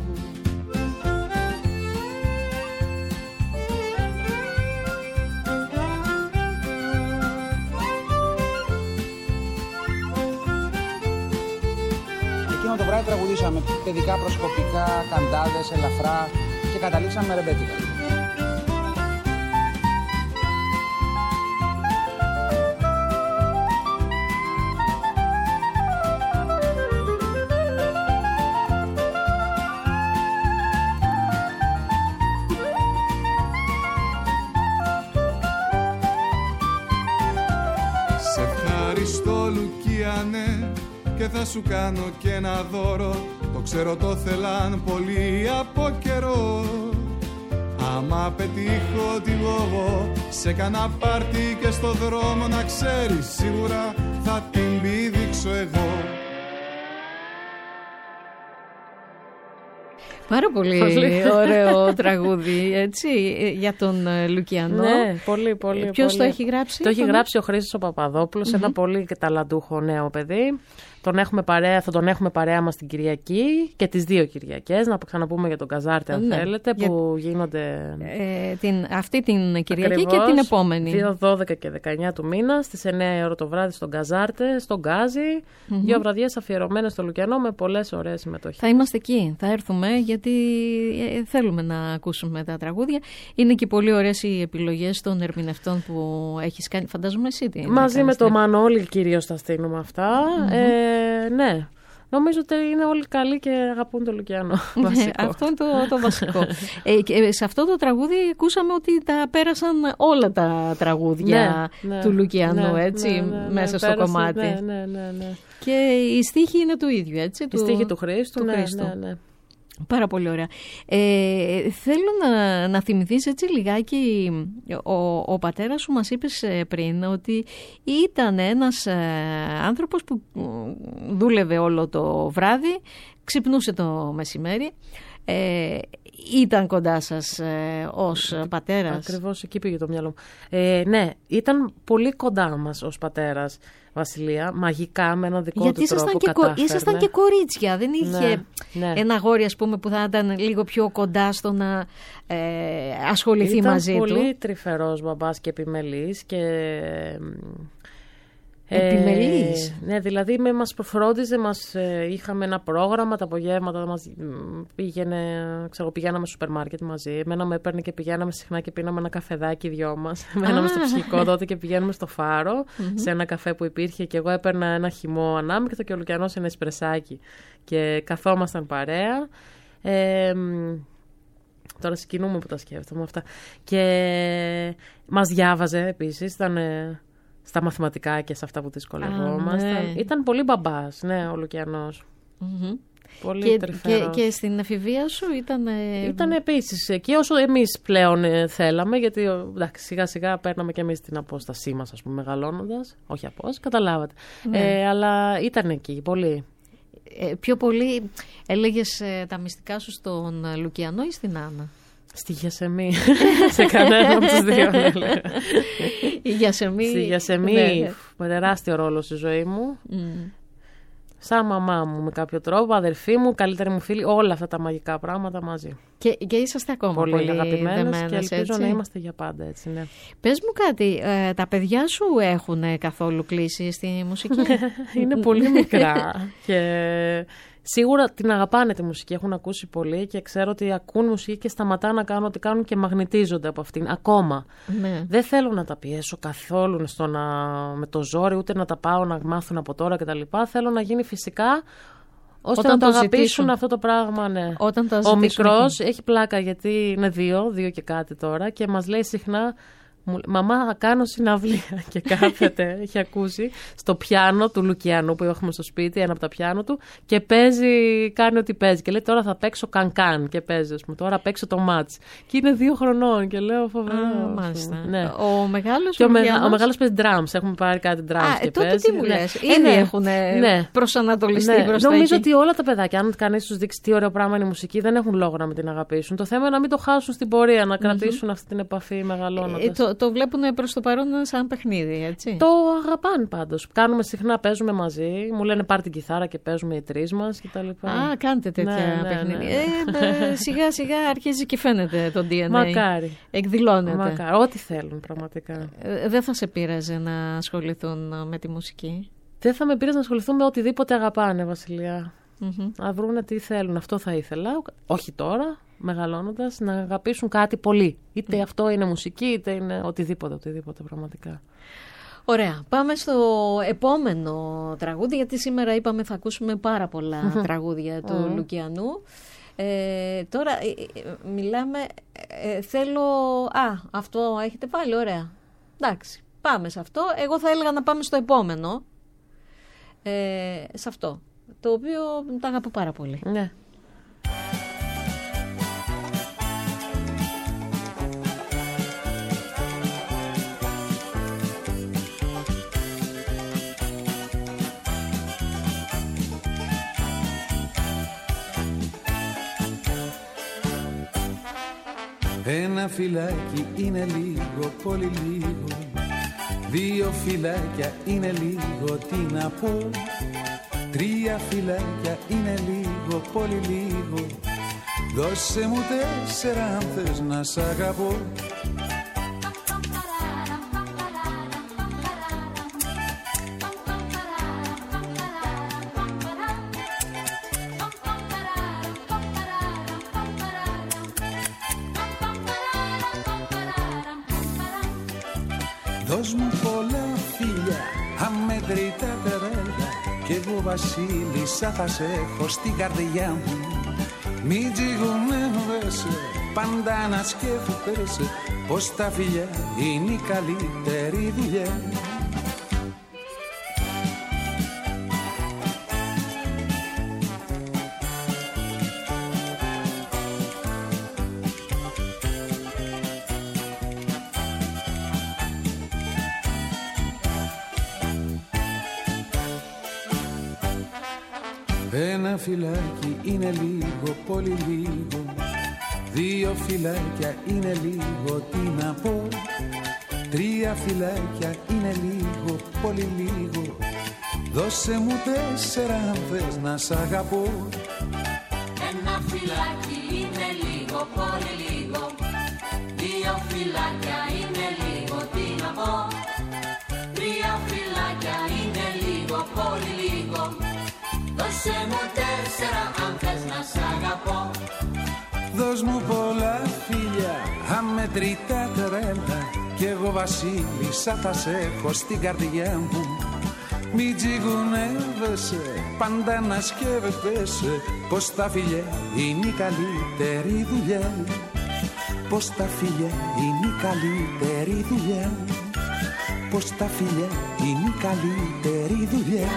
Εκείνο το βράδυ τραγουδήσαμε παιδικά, προσκοπικά, καντάδες, ελαφρά και καταλήξαμε ρεμπέτικα. Και θα σου κάνω και ένα δώρο, το ξέρω το θέλαν πολύ από καιρό. Άμα πετύχω τη γογό σε κανένα πάρτι και στο δρόμο, να ξέρεις σίγουρα θα την πηδήξω εγώ. Πάρα πολύ, πολύ ωραίο τραγούδι, έτσι, για τον Λουκιανό. Ναι, πολύ, πολύ. Ποιος πολύ. το έχει γράψει? Το έχει γράψει ο Χρήστος ο Παπαδόπουλος, mm-hmm. ένα πολύ ταλαντούχο νέο παιδί. Τον έχουμε παρέα, θα τον έχουμε παρέα μας την Κυριακή και τις δύο Κυριακές. Να ξαναπούμε για τον Καζάρτε, αν ναι. θέλετε, για... που γίνονται. Ε, την, αυτή την Κυριακή ακριβώς, και την επόμενη. δύο, δώδεκα και δεκαεννιά του μήνα, στις εννιά η ώρα το βράδυ στον Καζάρτε, στον Γκάζι. Mm-hmm. Δύο βραδιές αφιερωμένες στο Λουκιανό με πολλές ωραίες συμμετοχές. Θα είμαστε εκεί, θα έρθουμε, γιατί θέλουμε να ακούσουμε τα τραγούδια. Είναι και πολύ ωραίες οι επιλογές των ερμηνευτών που έχεις κάνει. Φαντάζομαι εσύ τι. Μαζί με το Μανώλη κυρίως τα στείλουμε αυτά. Mm-hmm. Ε, ναι. Νομίζω ότι είναι όλοι καλοί και αγαπούν το Λουκιανό. Αυτό είναι το, το βασικό. ε, και σε αυτό το τραγούδι ακούσαμε ότι τα πέρασαν όλα τα τραγούδια ναι, ναι, του Λουκιανού, ναι, έτσι, ναι, ναι, μέσα ναι, στο πέρασε, κομμάτι. Ναι, ναι, ναι, ναι. Και η στίχη είναι του ίδιου, έτσι. Η του, στίχη του Χρήστου, του ναι, Χρήστου. ναι, ναι. Πάρα πολύ ωραία. Ε, θέλω να, να θυμηθείς έτσι λιγάκι, ο, ο πατέρας σου μας είπες πριν ότι ήταν ένας ε, άνθρωπος που δούλευε όλο το βράδυ, ξυπνούσε το μεσημέρι. Ε, ήταν κοντά σας ε, ως πατέρας. Ακριβώς εκεί πήγε το μυαλό μου. Ε, ναι, ήταν πολύ κοντά μας ως πατέρας, Βασιλεία, μαγικά με ένα δικό γιατί του τρόπο και κατάφερνε. Ήσασταν και κορίτσια, δεν είχε ναι, ναι. ένα αγόρι ας πούμε που θα ήταν λίγο πιο κοντά στο να ε, ασχοληθεί ήταν μαζί του. Ήταν πολύ τρυφερός μπαμπάς και επιμελής και... Επιμελής. Ε, ναι, δηλαδή με μας προφρόντιζε, μας, ε, είχαμε ένα πρόγραμμα, τα απογεύματα μας πήγαινε, ξέρω, πηγαίναμε στο σούπερ μάρκετ μαζί. Εμένα με έπαιρνε και πηγαίναμε συχνά και πίναμε ένα καφεδάκι δυο μας. Μέναμε στο ψυχικό τότε και πηγαίνουμε στο Φάρο, mm-hmm. σε ένα καφέ που υπήρχε και εγώ έπαιρνα ένα χυμό ανάμεικτο και ο Λουκιανός ένα εσπρεσάκι. Και καθόμασταν παρέα. Ε, τώρα συγκινούμε που τα σκέφτομαι αυτά. Και μας διάβαζε επίσης, ήταν... στα μαθηματικά και σε αυτά που δυσκολευόμασταν. Ναι. Ήταν πολύ μπαμπάς, ναι, ο Λουκιανός. Mm-hmm. Πολύ και, τρυφερός. Και, και στην εφηβεία σου ήταν... Ήταν επίσης εκεί όσο εμείς πλέον ε, θέλαμε, γιατί εντάξει, σιγά σιγά παίρναμε και εμείς την απόστασή μας, ας πούμε, μεγαλώνοντας. Όχι απόσταση, καταλάβατε. Ναι. Ε, αλλά ήταν εκεί, πολύ. Ε, πιο πολύ έλεγες ε, τα μυστικά σου στον Λουκιανό ή στην Άννα? Στη Γιασεμή. Σε κανένα από τους δύο. Η Γιασεμή. Στη Γιασεμή, με τεράστιο ρόλο στη ζωή μου. Mm. Σαν μαμά μου με κάποιο τρόπο, αδερφή μου, καλύτερη μου φίλη, όλα αυτά τα μαγικά πράγματα μαζί. Και, και είσαστε ακόμα πολύ, πολύ αγαπημένες και ελπίζω έτσι να είμαστε για πάντα έτσι, ναι. Πες μου κάτι, ε, τα παιδιά σου έχουν καθόλου κλείσει στη μουσική? Είναι πολύ μικρά και... Σίγουρα την αγαπάνε τη μουσική, έχουν ακούσει πολύ και ξέρω ότι ακούν μουσική και σταματά να κάνουν ό,τι κάνουν και μαγνητίζονται από αυτήν. Ακόμα. Ναι. Δεν θέλω να τα πιέσω καθόλου στο να, με το ζόρι, ούτε να τα πάω να μάθουν από τώρα κτλ. Θέλω να γίνει φυσικά, ώστε όταν να το, το αγαπήσουν ζητήσουν. Αυτό το πράγμα. Ναι. Όταν το Ο μικρός έχει πλάκα γιατί είναι δύο, δύο και κάτι τώρα και μας λέει συχνά... Μαμά, θα κάνω συναυλία. Και κάθεται, έχει ακούσει, στο πιάνο του Λουκιανού που έχουμε στο σπίτι, ένα από τα πιάνο του, και παίζει, κάνει ό,τι παίζει. Και λέει τώρα θα παίξω κανκάν. Και παίζει, ας πούμε, τώρα παίξω το μάτς. Και είναι δύο χρονών. Και λέω φοβερό. Α, μάλιστα. Ναι. Ο μεγάλος και ο, μεγα, ο μεγάλος παίζει drums. Έχουμε πάρει κάτι drums Α, και τότε παίζει. Τι μου ναι. λες. Ήδη ναι. έχουν ναι. προσανατολιστεί ναι. προς τα Νομίζω εκεί. ότι όλα τα παιδάκια, αν κανείς τους δείξει τι ωραίο πράγμα είναι η μουσική, δεν έχουν λόγο να μην την αγαπήσουν. Το θέμα είναι να μην το χάσουν στην πορεία, να mm-hmm. κρατήσουν αυτή την επαφή μεγαλώνοντας. Ε, το βλέπουν προς το παρόν σαν παιχνίδι, έτσι. Το αγαπάνε πάντως. Κάνουμε συχνά, παίζουμε μαζί. Μου λένε πάρ' την κιθάρα και παίζουμε οι τρεις μας κτλ. Α, κάντε τέτοια ναι, παιχνίδια. Ναι, ναι. Ε, σιγά σιγά αρχίζει και φαίνεται το ντι εν έι. Μακάρι. Εκδηλώνεται. Μακάρι. Ό,τι θέλουν πραγματικά. Ε, δεν θα σε πείραζε να ασχοληθούν με τη μουσική? Δεν θα με πείραζε να ασχοληθούν με οτιδήποτε αγαπάνε, Βασιλιά. Mm-hmm. Να βρούνε τι θέλουν. Αυτό θα ήθελα. Όχι τώρα. Μεγαλώνοντας, να αγαπήσουν κάτι πολύ. Είτε mm. αυτό είναι μουσική, είτε είναι οτιδήποτε, οτιδήποτε πραγματικά. Ωραία. Πάμε στο επόμενο τραγούδι, γιατί σήμερα είπαμε θα ακούσουμε πάρα πολλά τραγούδια του mm. Λουκιανού. Ε, τώρα ε, μιλάμε, ε, θέλω... Α, αυτό έχετε βάλει, ωραία. Εντάξει, πάμε σε αυτό. Εγώ θα έλεγα να πάμε στο επόμενο. Ε, σε αυτό, το οποίο τα αγαπώ πάρα πολύ. Ναι. Ένα φυλάκι είναι λίγο, πολύ λίγο. Δύο φυλάκια είναι λίγο, τι να πω. Τρία φυλάκια είναι λίγο, πολύ λίγο. Δώσε μου τέσσερα αν θες να σ' αγαπώ. Δώσ' μου πολλά φίλια, αμέτρητα τερέλα, κι εγώ βασίλισσα θα σε έχω στην καρδιά μου. Μην τζιγουνεύεσαι, πάντα να σκέφτεσαι πως τα φιλιά είναι η καλύτερη δουλειά. Ένα φυλάκι είναι λίγο, πολύ λίγο. Δύο φυλάκια είναι λίγο, τι να πω. Τρία φυλάκια είναι λίγο, πολύ λίγο. Δώσε μου τέσσερα αν θες να σ' αγαπώ. Ένα φυλάκι είναι λίγο, πολύ λίγο. Δύο φυλάκια είναι λίγο, τι να πω. Τρία φυλάκια είναι λίγο, πολύ λίγο. Δώσε μου τέσσερα αν θες να σ' αγαπώ. Δώσ' μου πολλά φιλιά, αμετρητά τρέλα. Κι εγώ βασίλισσα θα σε έχω στην καρδιά μου. Μη τσιγουνεύεσαι, πάντα να σκέφτεσαι πως τα φιλιά είναι η καλύτερη δουλειά. Πως τα φιλιά είναι η καλύτερη δουλειά. Πως τα φιλιά είναι η καλύτερη δουλειά.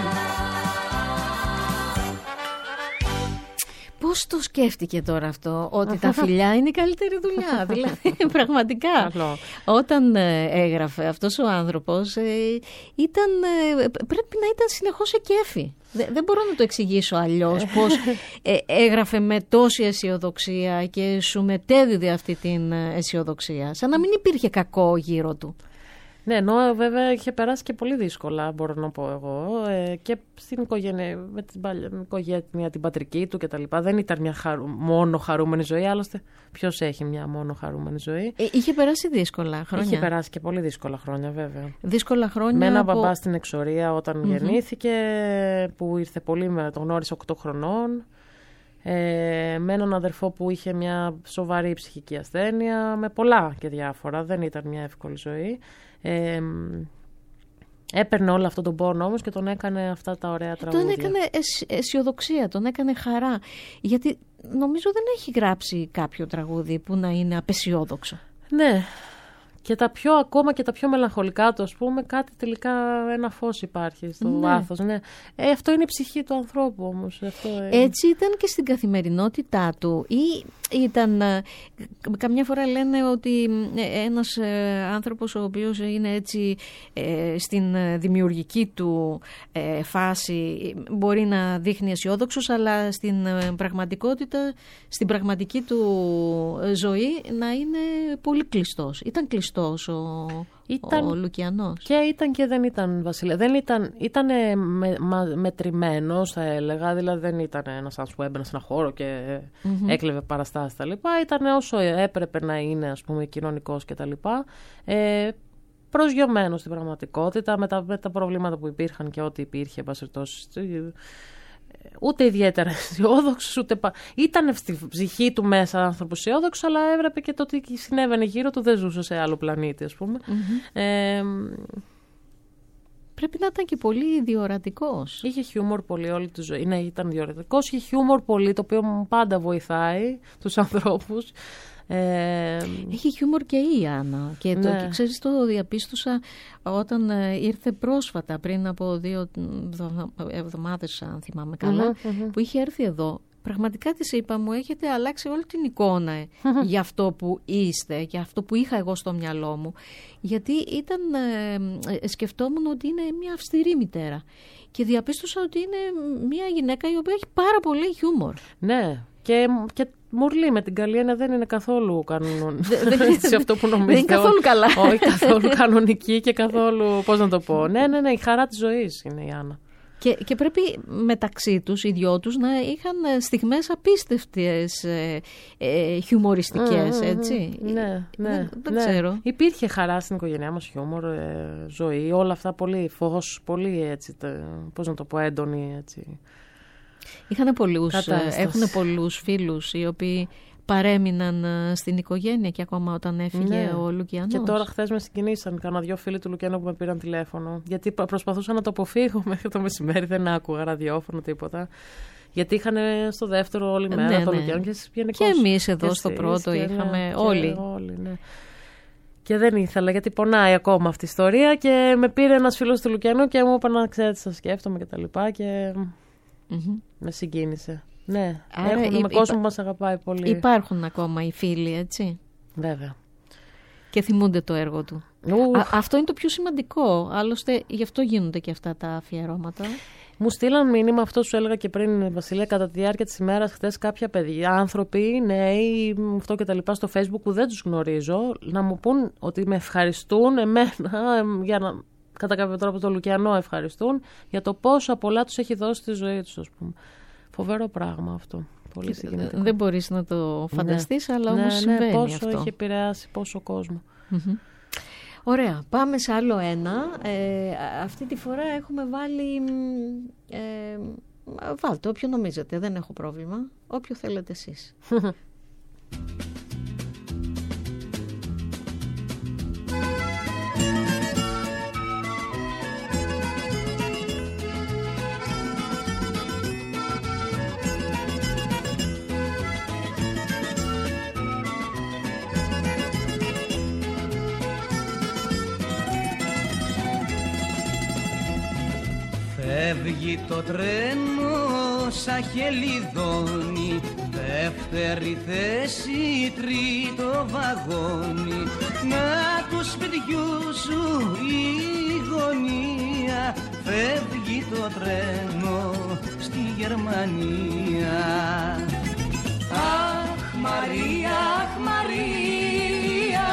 Πώς το σκέφτηκε τώρα αυτό, ότι τα φιλιά είναι η καλύτερη δουλειά? Δηλαδή, πραγματικά, Καλό. Όταν ε, έγραφε αυτός ο άνθρωπος, ε, ήταν, ε, πρέπει να ήταν συνεχώς σε κέφι. Δε, δεν μπορώ να το εξηγήσω αλλιώς, πώς ε, έγραφε με τόση αισιοδοξία και σου μετέδιδε αυτή την αισιοδοξία, σαν να μην υπήρχε κακό γύρω του. Ναι, ενώ βέβαια είχε περάσει και πολύ δύσκολα, μπορώ να πω εγώ, ε, και στην οικογένεια, με την παλιά, οικογένεια, την πατρική του κτλ. Δεν ήταν μια χαρου, μόνο χαρούμενη ζωή, άλλωστε ποιος έχει μια μόνο χαρούμενη ζωή. Ε, είχε περάσει δύσκολα χρόνια. Είχε περάσει και πολύ δύσκολα χρόνια βέβαια. Δύσκολα χρόνια. Με ένα από... μπαμπά στην εξορία όταν mm-hmm. γεννήθηκε, που ήρθε πολύ, με τον γνώρισε οκτώ χρονών. Ε, με έναν αδερφό που είχε μια σοβαρή ψυχική ασθένεια, με πολλά και διάφορα, δεν ήταν μια εύκολη ζωή. Ε, έπαιρνε όλο αυτόν τον πόνο όμως και τον έκανε αυτά τα ωραία τραγούδια. Τον έκανε αισιοδοξία, τον έκανε χαρά. Γιατί νομίζω δεν έχει γράψει κάποιο τραγούδι που να είναι απεσιόδοξο. Ναι. Και τα πιο, ακόμα και τα πιο μελαγχολικά του, ας πούμε, κάτι τελικά ένα φως υπάρχει στο ναι. βάθος. Ναι. Ε, αυτό είναι η ψυχή του ανθρώπου όμως. Αυτό είναι. Έτσι ήταν και στην καθημερινότητά του, ή ήταν, καμιά φορά λένε ότι ένας άνθρωπος ο οποίος είναι έτσι ε, στην δημιουργική του ε, φάση μπορεί να δείχνει αισιόδοξος, αλλά στην πραγματικότητα, στην πραγματική του ζωή να είναι πολύ κλειστός. Ήταν κλειστός ο, ήταν, ο Λουκιανός. Και ήταν και δεν ήταν, Βασίλε. Δεν ήταν, ήταν με, μα, μετρημένος, θα έλεγα. Δηλαδή δεν ήταν ένας άνθρωπος που έμπαινε σε ένα χώρο και mm-hmm. έκλεβε παραστάσεις τα λοιπά. Ήταν όσο έπρεπε να είναι, ας πούμε, κοινωνικός και τα λοιπά. Ε, προσγειωμένος στην πραγματικότητα, με τα, με τα προβλήματα που υπήρχαν και ό,τι υπήρχε, πασερτός. Ούτε ιδιαίτερα αισιόδοξος, ούτε πα... Ήταν στη ψυχή του μέσα άνθρωπος αισιόδοξος, αλλά έβλεπε και το τι συνέβαινε γύρω του, δεν ζούσε σε άλλο πλανήτη, ας πούμε. Mm-hmm. Ε, Πρέπει να ήταν και πολύ διορατικός. Είχε χιούμορ πολύ όλη τη ζωή. Ναι, ήταν διορατικός, είχε χιούμορ πολύ, το οποίο μου πάντα βοηθάει τους ανθρώπους. Ε, Έχει χιούμορ και η Άννα και, το, ναι. και ξέρεις, το διαπίστωσα όταν ε, ήρθε πρόσφατα, πριν από δύο εβδομάδες αν θυμάμαι καλά, mm-hmm, mm-hmm. που είχε έρθει εδώ. Πραγματικά της είπα, μου έχετε αλλάξει όλη την εικόνα mm-hmm. για αυτό που είστε, για αυτό που είχα εγώ στο μυαλό μου, γιατί ήταν, ε, σκεφτόμουν ότι είναι μια αυστηρή μητέρα και διαπίστωσα ότι είναι μια γυναίκα η οποία έχει πάρα πολύ χιούμορ. Ναι, και, και μουρλή με την καλή έννοια, δεν είναι καθόλου κανονική. Αυτό που νομίζετε. Δεν είναι καθόλου καλά. Όχι, καθόλου κανονική και καθόλου, πώς να το πω. Ναι, ναι, ναι, η χαρά της ζωής είναι η Άννα. Και, και πρέπει μεταξύ τους, οι δυο τους, να είχαν στιγμές απίστευτες ε, ε, χιουμοριστικές, mm, έτσι. Ναι, ναι. Δεν, δεν ναι. ξέρω. Υπήρχε χαρά στην οικογένειά μας, χιούμορ, ε, ζωή, όλα αυτά πολύ φως, πολύ έτσι, τε, πώς να το πω, έντονη, έτσι. Είχαν πολλούς, έχουν πολλούς φίλους οι οποίοι παρέμειναν στην οικογένεια και ακόμα όταν έφυγε ναι. ο Λουκιανός. Και τώρα χθες με συγκινήσαν κανένα δυο φίλοι του Λουκιανού που με πήραν τηλέφωνο. Γιατί προσπαθούσα να το αποφύγω μέχρι το μεσημέρι, δεν άκουγα ραδιόφωνο, τίποτα. Γιατί είχαν στο δεύτερο όλη μέρα ναι, το ναι. Λουκιανό και Και εμείς εδώ και στο εσείς, πρώτο είχαμε ναι, όλοι. όλοι ναι. Και δεν ήθελα, γιατί πονάει ακόμα αυτή η ιστορία. Και με πήρε ένας φίλος του Λουκιανού και μου είπε να ξέρετε, σας σκέφτομαι και τα λοιπά. Και mm-hmm. με συγκίνησε. Ναι, άρα έχουμε υ- με υ- κόσμο που μας αγαπάει πολύ. Υπάρχουν ακόμα οι φίλοι, έτσι. Βέβαια. Και θυμούνται το έργο του. Α, αυτό είναι το πιο σημαντικό. Άλλωστε, γι' αυτό γίνονται και αυτά τα αφιερώματα. Μου στείλαν μήνυμα, αυτό σου έλεγα και πριν, Βασιλεία, κατά τη διάρκεια της ημέρας χθες, κάποια παιδιά, άνθρωποι, νέοι, αυτό και τα λοιπά, στο Facebook που δεν τους γνωρίζω, να μου πούν ότι με ευχαριστούν εμένα, για να, κατά κάποιο τρόπο το Λουκιανό ευχαριστούν, για το πόσα πολλά τους έχει δώσει στη ζωή τους, ας πούμε. Φοβερό πράγμα αυτό. Πολύ συγκινητικό. Δεν μπορείς να το φανταστείς, ναι. αλλά όμως ναι, συμβαίνει ναι, πόσο αυτό. έχει επηρεάσει, πόσο κόσμο. Mm-hmm. Ωραία, πάμε σε άλλο ένα. Ε, αυτή τη φορά έχουμε βάλει... Ε, βάλτε, όποιο νομίζετε, δεν έχω πρόβλημα. Όποιο θέλετε εσείς. Φεύγει το τρένο σαν χελιδόνι, δεύτερη θέση, τρίτο βαγόνι. Να του σπιτιού σου η γωνία, φεύγει το τρένο στη Γερμανία. Αχ Μαρία, αχ Μαρία,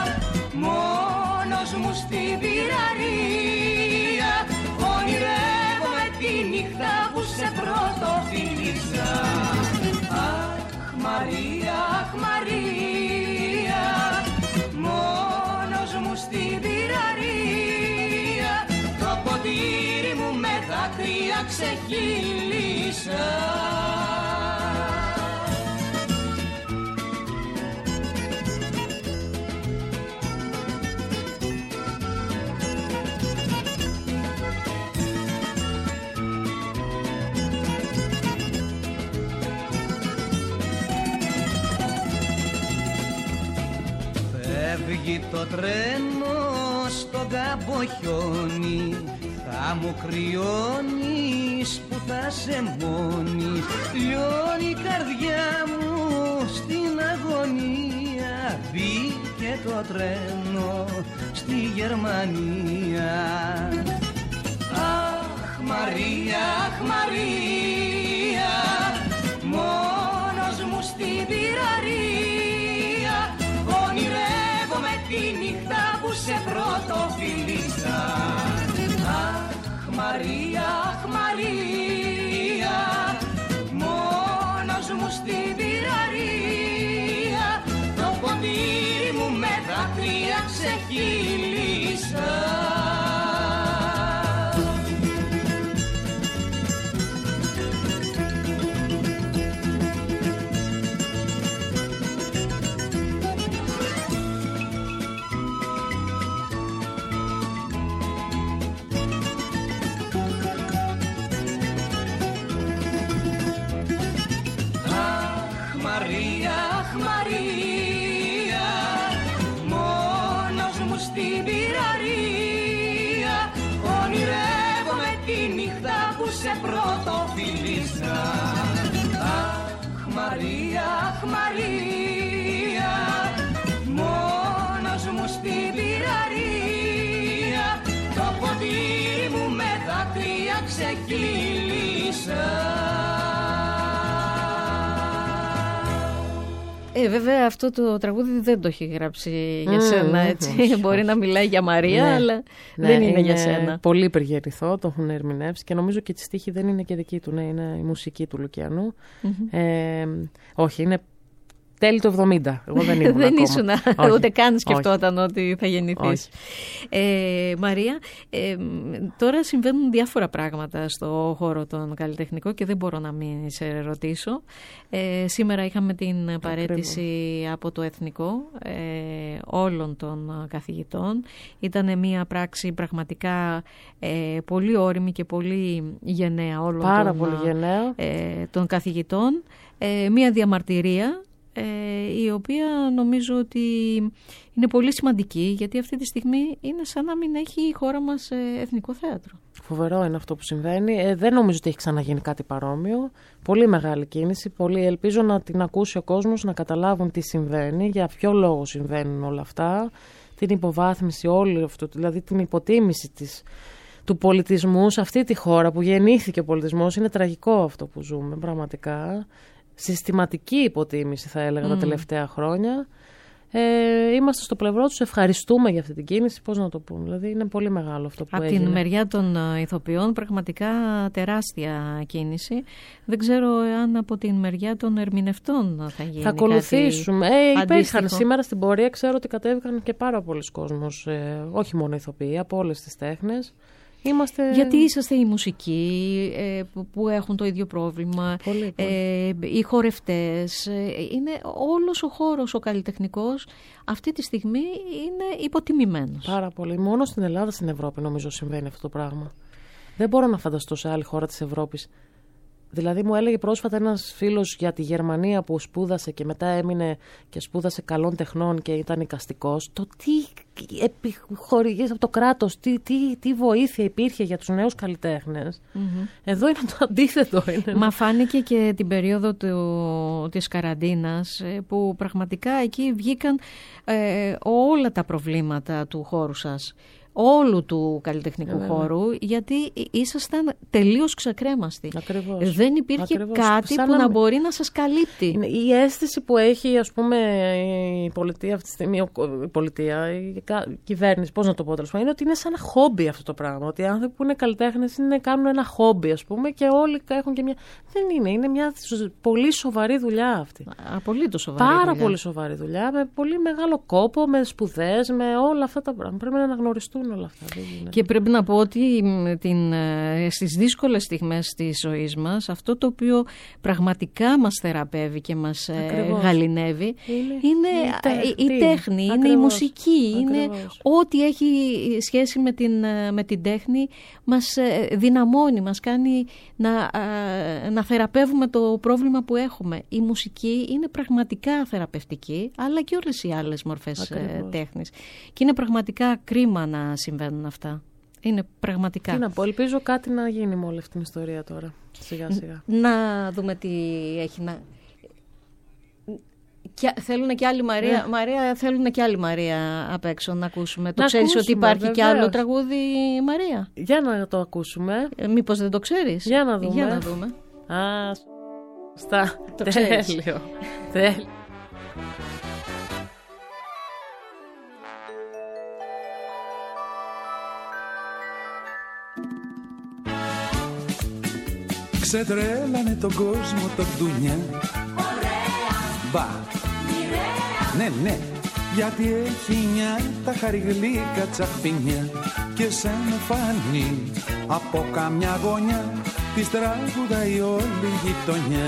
μόνος μου στην πυραρία, ονειρεύομαι τη νύχτα που σε πρώτο φίλησα. Αχ Μαρία, αχ Μαρία, μόνος μου στην πυραρία, το ποτήρι μου με δάκρυα ξεχύλισα. Φεύγει το τρένο στον καμποχιόνι, θα μου κρυώνεις που θα σε μόνη. Λιώνει η καρδιά μου στην αγωνία, μπήκε το τρένο στη Γερμανία. Αχ Μαρία, αχ Μαρία, μόνος μου στην πυραρία, ονειρεύομαι τη νύχτα που σε πρώτο φίλησα. Αχ Μαρία, αχ Μαρία, μόνος μου στην πυραρία, το ποτήρι μου με δάκρυα ξεχύλισα. Μαρία, αχ Μαρία, μόνος μου στην πυραρία, ονειρεύομαι τη νύχτα που σε πρώτο φίλησα. Αχ Μαρία, αχ Μαρία, μόνος μου στην πυραρία, το ποτήρι μου με δάκρυα ξεχύλισα. Ε, βέβαια αυτό το τραγούδι δεν το έχει γράψει για σένα, έτσι. Mm, Μπορεί να μιλάει για Μαρία, ναι, αλλά ναι, δεν είναι, είναι για σένα. Πολύ υπεργερηθό, το έχουν ερμηνεύσει και νομίζω και τη στίχη δεν είναι και δική του, ναι, είναι η μουσική του Λουκιανού. Mm-hmm. Ε, όχι, είναι τέλη του εβδομήντα. Εγώ δεν ήμουν δεν ακόμα. ήσουν, ούτε καν σκεφτόταν ότι θα γεννηθείς. Ε, Μαρία, ε, τώρα συμβαίνουν διάφορα πράγματα στο χώρο των καλλιτεχνικών και δεν μπορώ να μην σε ρωτήσω. Ε, σήμερα είχαμε την παραίτηση από το Εθνικό ε, όλων των καθηγητών. Ήταν μια πράξη πραγματικά ε, πολύ όριμη και πολύ γενναία όλων Πάρα των, πολύ γενναία. Ε, των καθηγητών. Ε, μια διαμαρτυρία η οποία νομίζω ότι είναι πολύ σημαντική, γιατί αυτή τη στιγμή είναι σαν να μην έχει η χώρα μας εθνικό θέατρο. Φοβερό είναι αυτό που συμβαίνει. Ε, δεν νομίζω ότι έχει ξαναγίνει κάτι παρόμοιο. Πολύ μεγάλη κίνηση. Πολύ ελπίζω να την ακούσει ο κόσμος, να καταλάβουν τι συμβαίνει, για ποιο λόγο συμβαίνουν όλα αυτά, την υποβάθμιση όλη αυτό, δηλαδή την υποτίμηση της, του πολιτισμού σε αυτή τη χώρα που γεννήθηκε ο πολιτισμός. Είναι τραγικό αυτό που ζούμε πραγματικά. Συστηματική υποτίμηση θα έλεγα mm. τα τελευταία χρόνια. Ε, είμαστε στο πλευρό τους, ευχαριστούμε για αυτή την κίνηση, πώς να το πούμε, δηλαδή είναι πολύ μεγάλο αυτό που από έγινε. Από την μεριά των ηθοποιών πραγματικά τεράστια κίνηση. Δεν ξέρω αν από την μεριά των ερμηνευτών θα γίνει. Θα ακολουθήσουμε. Ε, υπήρχαν σήμερα στην πορεία, ξέρω ότι κατέβηκαν και πάρα πολλοί κόσμος, ε, όχι μόνο ηθοποιοί, από όλες τις τέχνες. Είμαστε... Γιατί είσαστε οι μουσικοί ε, που έχουν το ίδιο πρόβλημα, πολύ, πολύ. Ε, οι χορευτές, ε, είναι όλος ο χώρος ο καλλιτεχνικός αυτή τη στιγμή είναι υποτιμημένος. Πάρα πολύ. Μόνο στην Ελλάδα, στην Ευρώπη νομίζω συμβαίνει αυτό το πράγμα. Δεν μπορώ να φανταστώ σε άλλη χώρα της Ευρώπης. Δηλαδή μου έλεγε πρόσφατα ένας φίλος για τη Γερμανία που σπούδασε και μετά έμεινε και σπούδασε καλών τεχνών και ήταν εικαστικός. Το τι επιχορηγίες από το κράτος, τι, τι, τι βοήθεια υπήρχε για τους νέους καλλιτέχνες. Mm-hmm. Εδώ είναι το αντίθετο. Είναι. Μα φάνηκε και την περίοδο του, της καραντίνας που πραγματικά εκεί βγήκαν ε, όλα τα προβλήματα του χώρου σας. Όλου του καλλιτεχνικού ε, χώρου, γιατί ήσασταν τελείως ξεκρέμαστοι. Ακριβώς. Δεν υπήρχε Ακριβώς. κάτι Σαν που να... να μπορεί να σας καλύπτει. Είναι η αίσθηση που έχει, ας πούμε, η πολιτεία αυτή τη στιγμή, η πολιτεία, η κυβέρνηση, πώς να το πω τέλος πάντων, είναι ότι είναι σαν ένα χόμπι αυτό το πράγμα. Ότι οι άνθρωποι που είναι καλλιτέχνες είναι, κάνουν ένα χόμπι, ας πούμε, και όλοι έχουν και μια. Δεν είναι, είναι μια πολύ σοβαρή δουλειά αυτή. Απολύτως σοβαρή. Πάρα δουλειά. πολύ σοβαρή δουλειά, με πολύ μεγάλο κόπο, με σπουδές, με όλα αυτά τα πράγματα. Πρέπει να αναγνωριστούν. Όλα αυτά, και πρέπει να πω ότι την, στις δύσκολες στιγμές της ζωής μας αυτό το οποίο πραγματικά μας θεραπεύει και μας Ακριβώς. γαληνεύει είναι, είναι η τέχνη, η, τέχνη είναι η μουσική, Ακριβώς. είναι ό,τι έχει σχέση με την, με την τέχνη μας δυναμώνει, μας κάνει να, να θεραπεύουμε το πρόβλημα που έχουμε. Η μουσική είναι πραγματικά θεραπευτική, αλλά και όλες οι άλλες μορφές Ακριβώς. τέχνης. Και είναι πραγματικά κρίμα να συμβαίνουν αυτά. Είναι πραγματικά. Τι να πω, ελπίζω κάτι να γίνει με όλη αυτή την ιστορία τώρα. Σιγά σιγά. Να δούμε τι έχει να. Και θέλουν και άλλη Μαρία. Ναι. Μαρία, θέλουν και άλλη Μαρία απ' έξω να ακούσουμε. Το ξέρεις ότι υπάρχει βεβαίως. Και άλλο τραγούδι Μαρία. Για να το ακούσουμε. Ε, μήπως δεν το ξέρεις. Για να δούμε. Για να δούμε. Α, στα. Το τέλειο. Τέλειο. Ξετρέλανε τον κόσμο το ντουνιά. Ωραία, μπα, μοιραία, ναι, ναι. Γιατί έχει νιά τα χαριγλίκα τσαχπινιά και σαν φανεί από καμιά γωνιά της τραγουδάει όλη η γειτονιά.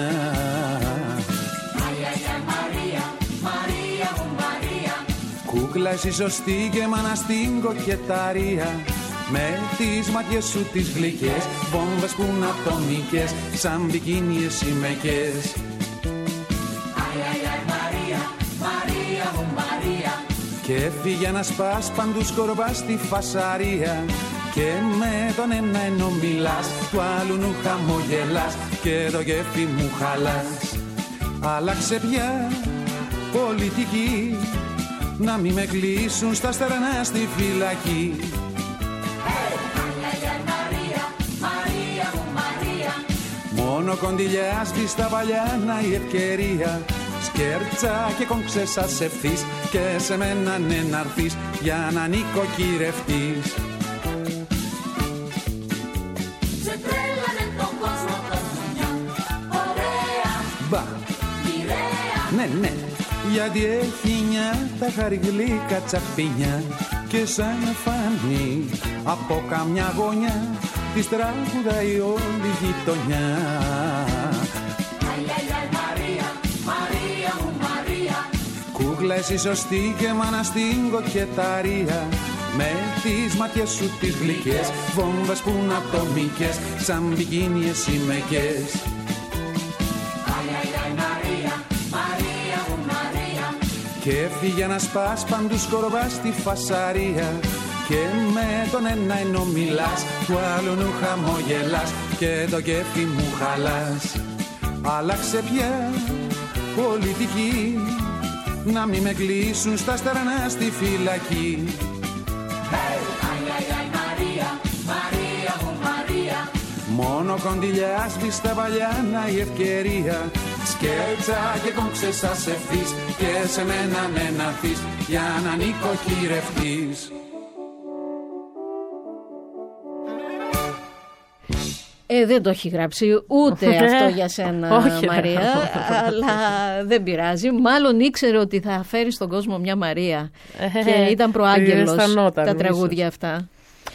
Αγιά Μαρία, Μαρία μου Μαρία, κούκλα εσύ σωστή και μάνα στην κοκεταρία. Με τις ματιές σου τις γλυκές, βόμβες που είναι ατομικές, σαν μπικίνιες σημαίκες. Αι, αι, αι, Μαρία, Μαρία μου Μαρία. Και έφυγε να σπάς παντού σκορβά στη φασαρία. Και με τον ένα ενώ μιλάς, του άλλου νου χαμογελάς και το γέφι μου χαλάς. Άλλαξε πια πολιτική, να μη με κλείσουν στα στερνά στη φυλακή. Μόνο κοντιλιά στα παλιά να η ευκαιρία. Σκέρτσα και κομψέσας ευθύς και σε μένα ναι να'ρθείς για να νοικοκυρευτείς. Ξετρέλανε τον κόσμο το δουλειά. Ωραία, μπα, μοιραία, ναι ναι. Γιατί έχει νιά τα χαριγλίκα τσαχπινιά και σαν φανεί από καμιά γωνιά της τραγουδάει όλη η γειτονιά. Αι, αι, αι, Μαρία, Μαρία μου Μαρία. Κούκλα εσύ σωστή και μάνα στην κοκεταρία. Με τις ματιές σου τις γλυκές, βόμβες που είναι ατομικές, σαν μπικίνιες σημαίκες. Αι, αι, αι, Μαρία, Μαρία μου Μαρία. Και έφυγε να σπάς παντού σκορβά στη φασαρία. Και με τον ένα ενώ μιλάς, του άλλου νου χαμογελάς και το κέφι μου χαλάς. Άλλαξε πια πολιτική, να μη με κλείσουν στα στερνά στη φυλακή. Hey, αι, αι, αι, Μαρία, Μαρία. κοντιλιά στα παλιάνα η ευκαιρία. Σκέτσα και κόξες σας ευθύς και σε μένα με να θείς για να νοικοκυρευτείς. Ε, δεν το έχει γράψει ούτε αυτό για σένα, Όχι, Μαρία, αλλά δεν πειράζει. Μάλλον ήξερε ότι θα φέρει στον κόσμο μια Μαρία και ήταν προάγγελος τα τραγούδια αυτά.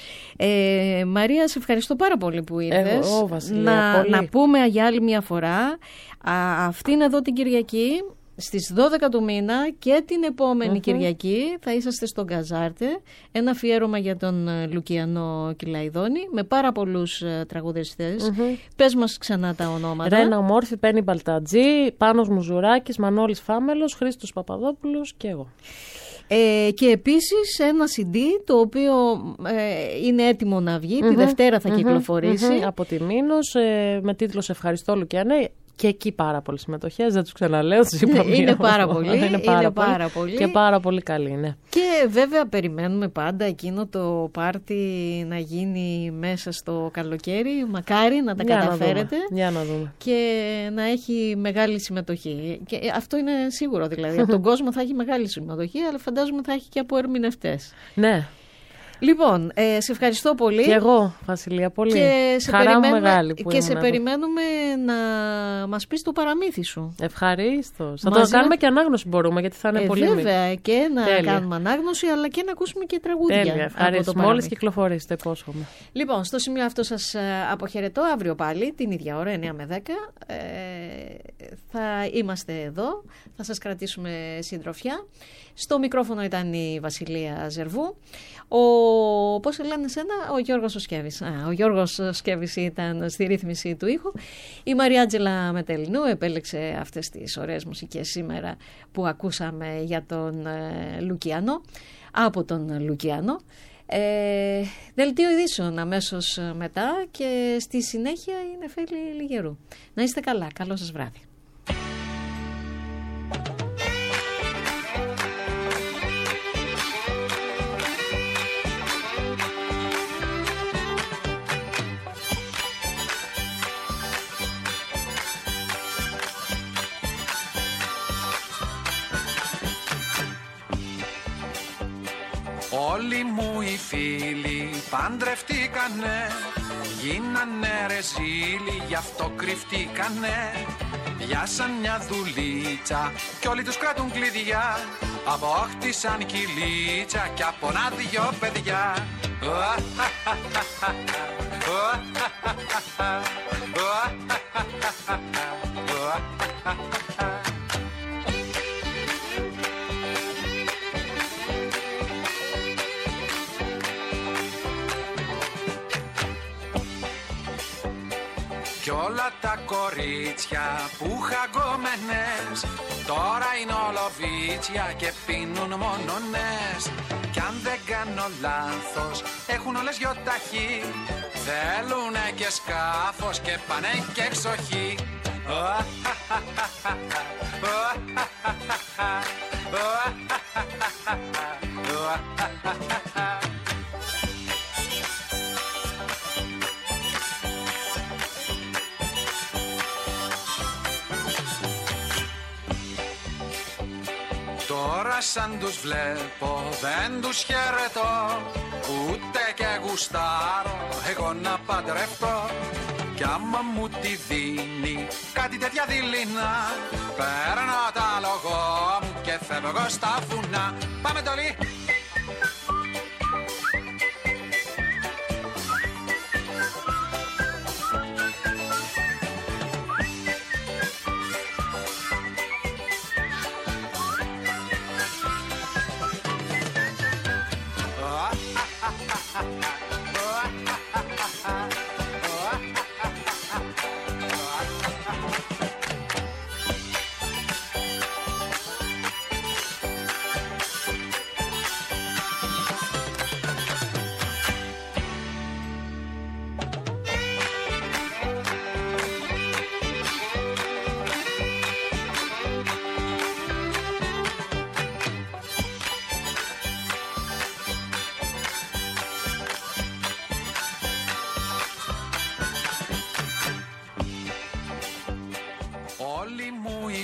Ε, Μαρία, σε ευχαριστώ πάρα πολύ που ήρθες. Εγώ, Βασιλεία, να, πολύ. να πούμε για άλλη μια φορά, α, αυτήν εδώ την Κυριακή στις δώδεκα του μήνα και την επόμενη mm-hmm. Κυριακή θα είσαστε στον Καζάρτε, ένα αφιέρωμα για τον Λουκιανό Κυλαϊδόνη με πάρα πολλούς uh, τραγουδιστές. Mm-hmm. Πες μας ξανά τα ονόματα. Ρένα Ομόρφη, Πέννη Μπαλτατζή, Πάνος Μουζουράκης, Μανώλης Φάμελος, Χρήστος Παπαδόπουλος και εγώ. Ε, και επίσης ένα σι ντι το οποίο ε, είναι έτοιμο να βγει, mm-hmm. τη Δευτέρα θα mm-hmm. κυκλοφορήσει. Mm-hmm. Από τη Μήνος, ε, με τίτλο «Σε ευχαριστώ Λουκιανέ». Και εκεί πάρα πολλές συμμετοχές, δεν τους ξαναλέω, τους είπα μία. Είναι πάρα πολύ, είναι πάρα, είναι πολύ, πάρα πολύ. Και πάρα πολύ καλή, ναι. Και βέβαια περιμένουμε πάντα εκείνο το πάρτι να γίνει μέσα στο καλοκαίρι, μακάρι να τα Για καταφέρετε. Να Για να δούμε. Και να έχει μεγάλη συμμετοχή. Και αυτό είναι σίγουρο δηλαδή. Από τον κόσμο θα έχει μεγάλη συμμετοχή, αλλά φαντάζομαι θα έχει και από ερμηνευτές. Ναι. Λοιπόν, ε, σε ευχαριστώ πολύ. Και εγώ, Βασιλεία, πολύ. Και σε Χαρά μου μεγάλη που Και σε εδώ. περιμένουμε να μας πεις το παραμύθι σου. Ευχαρίστως. Θα Μαζί το κάνουμε με... και ανάγνωση μπορούμε, γιατί θα είναι ε, πολύ μικρό. Βέβαια, και να Τέλεια. κάνουμε ανάγνωση, αλλά και να ακούσουμε και τραγούδια. Τέλεια, ευχαριστώ. Μόλις κυκλοφορήσει, το υπόσχομαι. Λοιπόν, στο σημείο αυτό σας αποχαιρετώ. Αύριο πάλι, την ίδια ώρα, εννιά με δέκα, ε, θα είμαστε εδώ. Θα σας κρατήσουμε συντροφιά. Στο μικρόφωνο ήταν η Βασιλεία Ζερβού. Ο, πώς σε λένε εσένα, ο Γιώργος ο Σκέβης. Α, ο Γιώργος ο Σκέβης ήταν στη ρύθμιση του ήχου. Η Μαριάτζελα Μετελινού επέλεξε αυτές τις ωραίες μουσικές σήμερα που ακούσαμε για τον ε, Λουκιανό, από τον Λουκιανό. Ε, δελτίο ειδήσεων αμέσως μετά και στη συνέχεια η Νεφέλη Λιγερού. Να είστε καλά. Καλό σας βράδυ. Όλοι μου οι φίλοι παντρευτήκανε, γίνανε ρεζίλοι, γι' αυτό κρυφτήκανε. Πιάσαν μια δουλίτσα κι όλοι τους κρατούν κλειδιά, απόκτησαν κυλίτσα κι από ένα δυο παιδιά. Κι όλα τα κορίτσια που είχα γκόμενες τώρα είναι ολοβίτσια και πίνουν μόνονες. Κι αν δεν κάνω λάθος έχουν όλες γιοταχή, θέλουνε και σκάφος και πάνε και εξοχή. Τώρα σαν τους βλέπω δεν τους χαιρετώ, ούτε και γουστάρω εγώ να παντρευτώ. Κι άμα μου τη δίνει κάτι τέτοια δειλινά, παίρνω τα λογό μου και φεύγω στα βουνά. Πάμε Ντολή!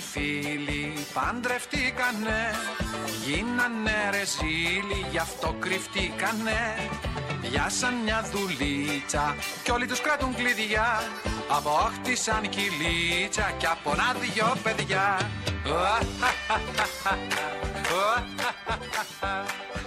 φίλοι παντρευτήκανε, γίνανε ρεζίλοι, γι' αυτό κρυφτήκανε. Πιάσαν μια δουλίτσα κι όλοι τους κρατούν κλειδιά, απόκτησαν κυλίτσα κι από ένα δυο παιδιά.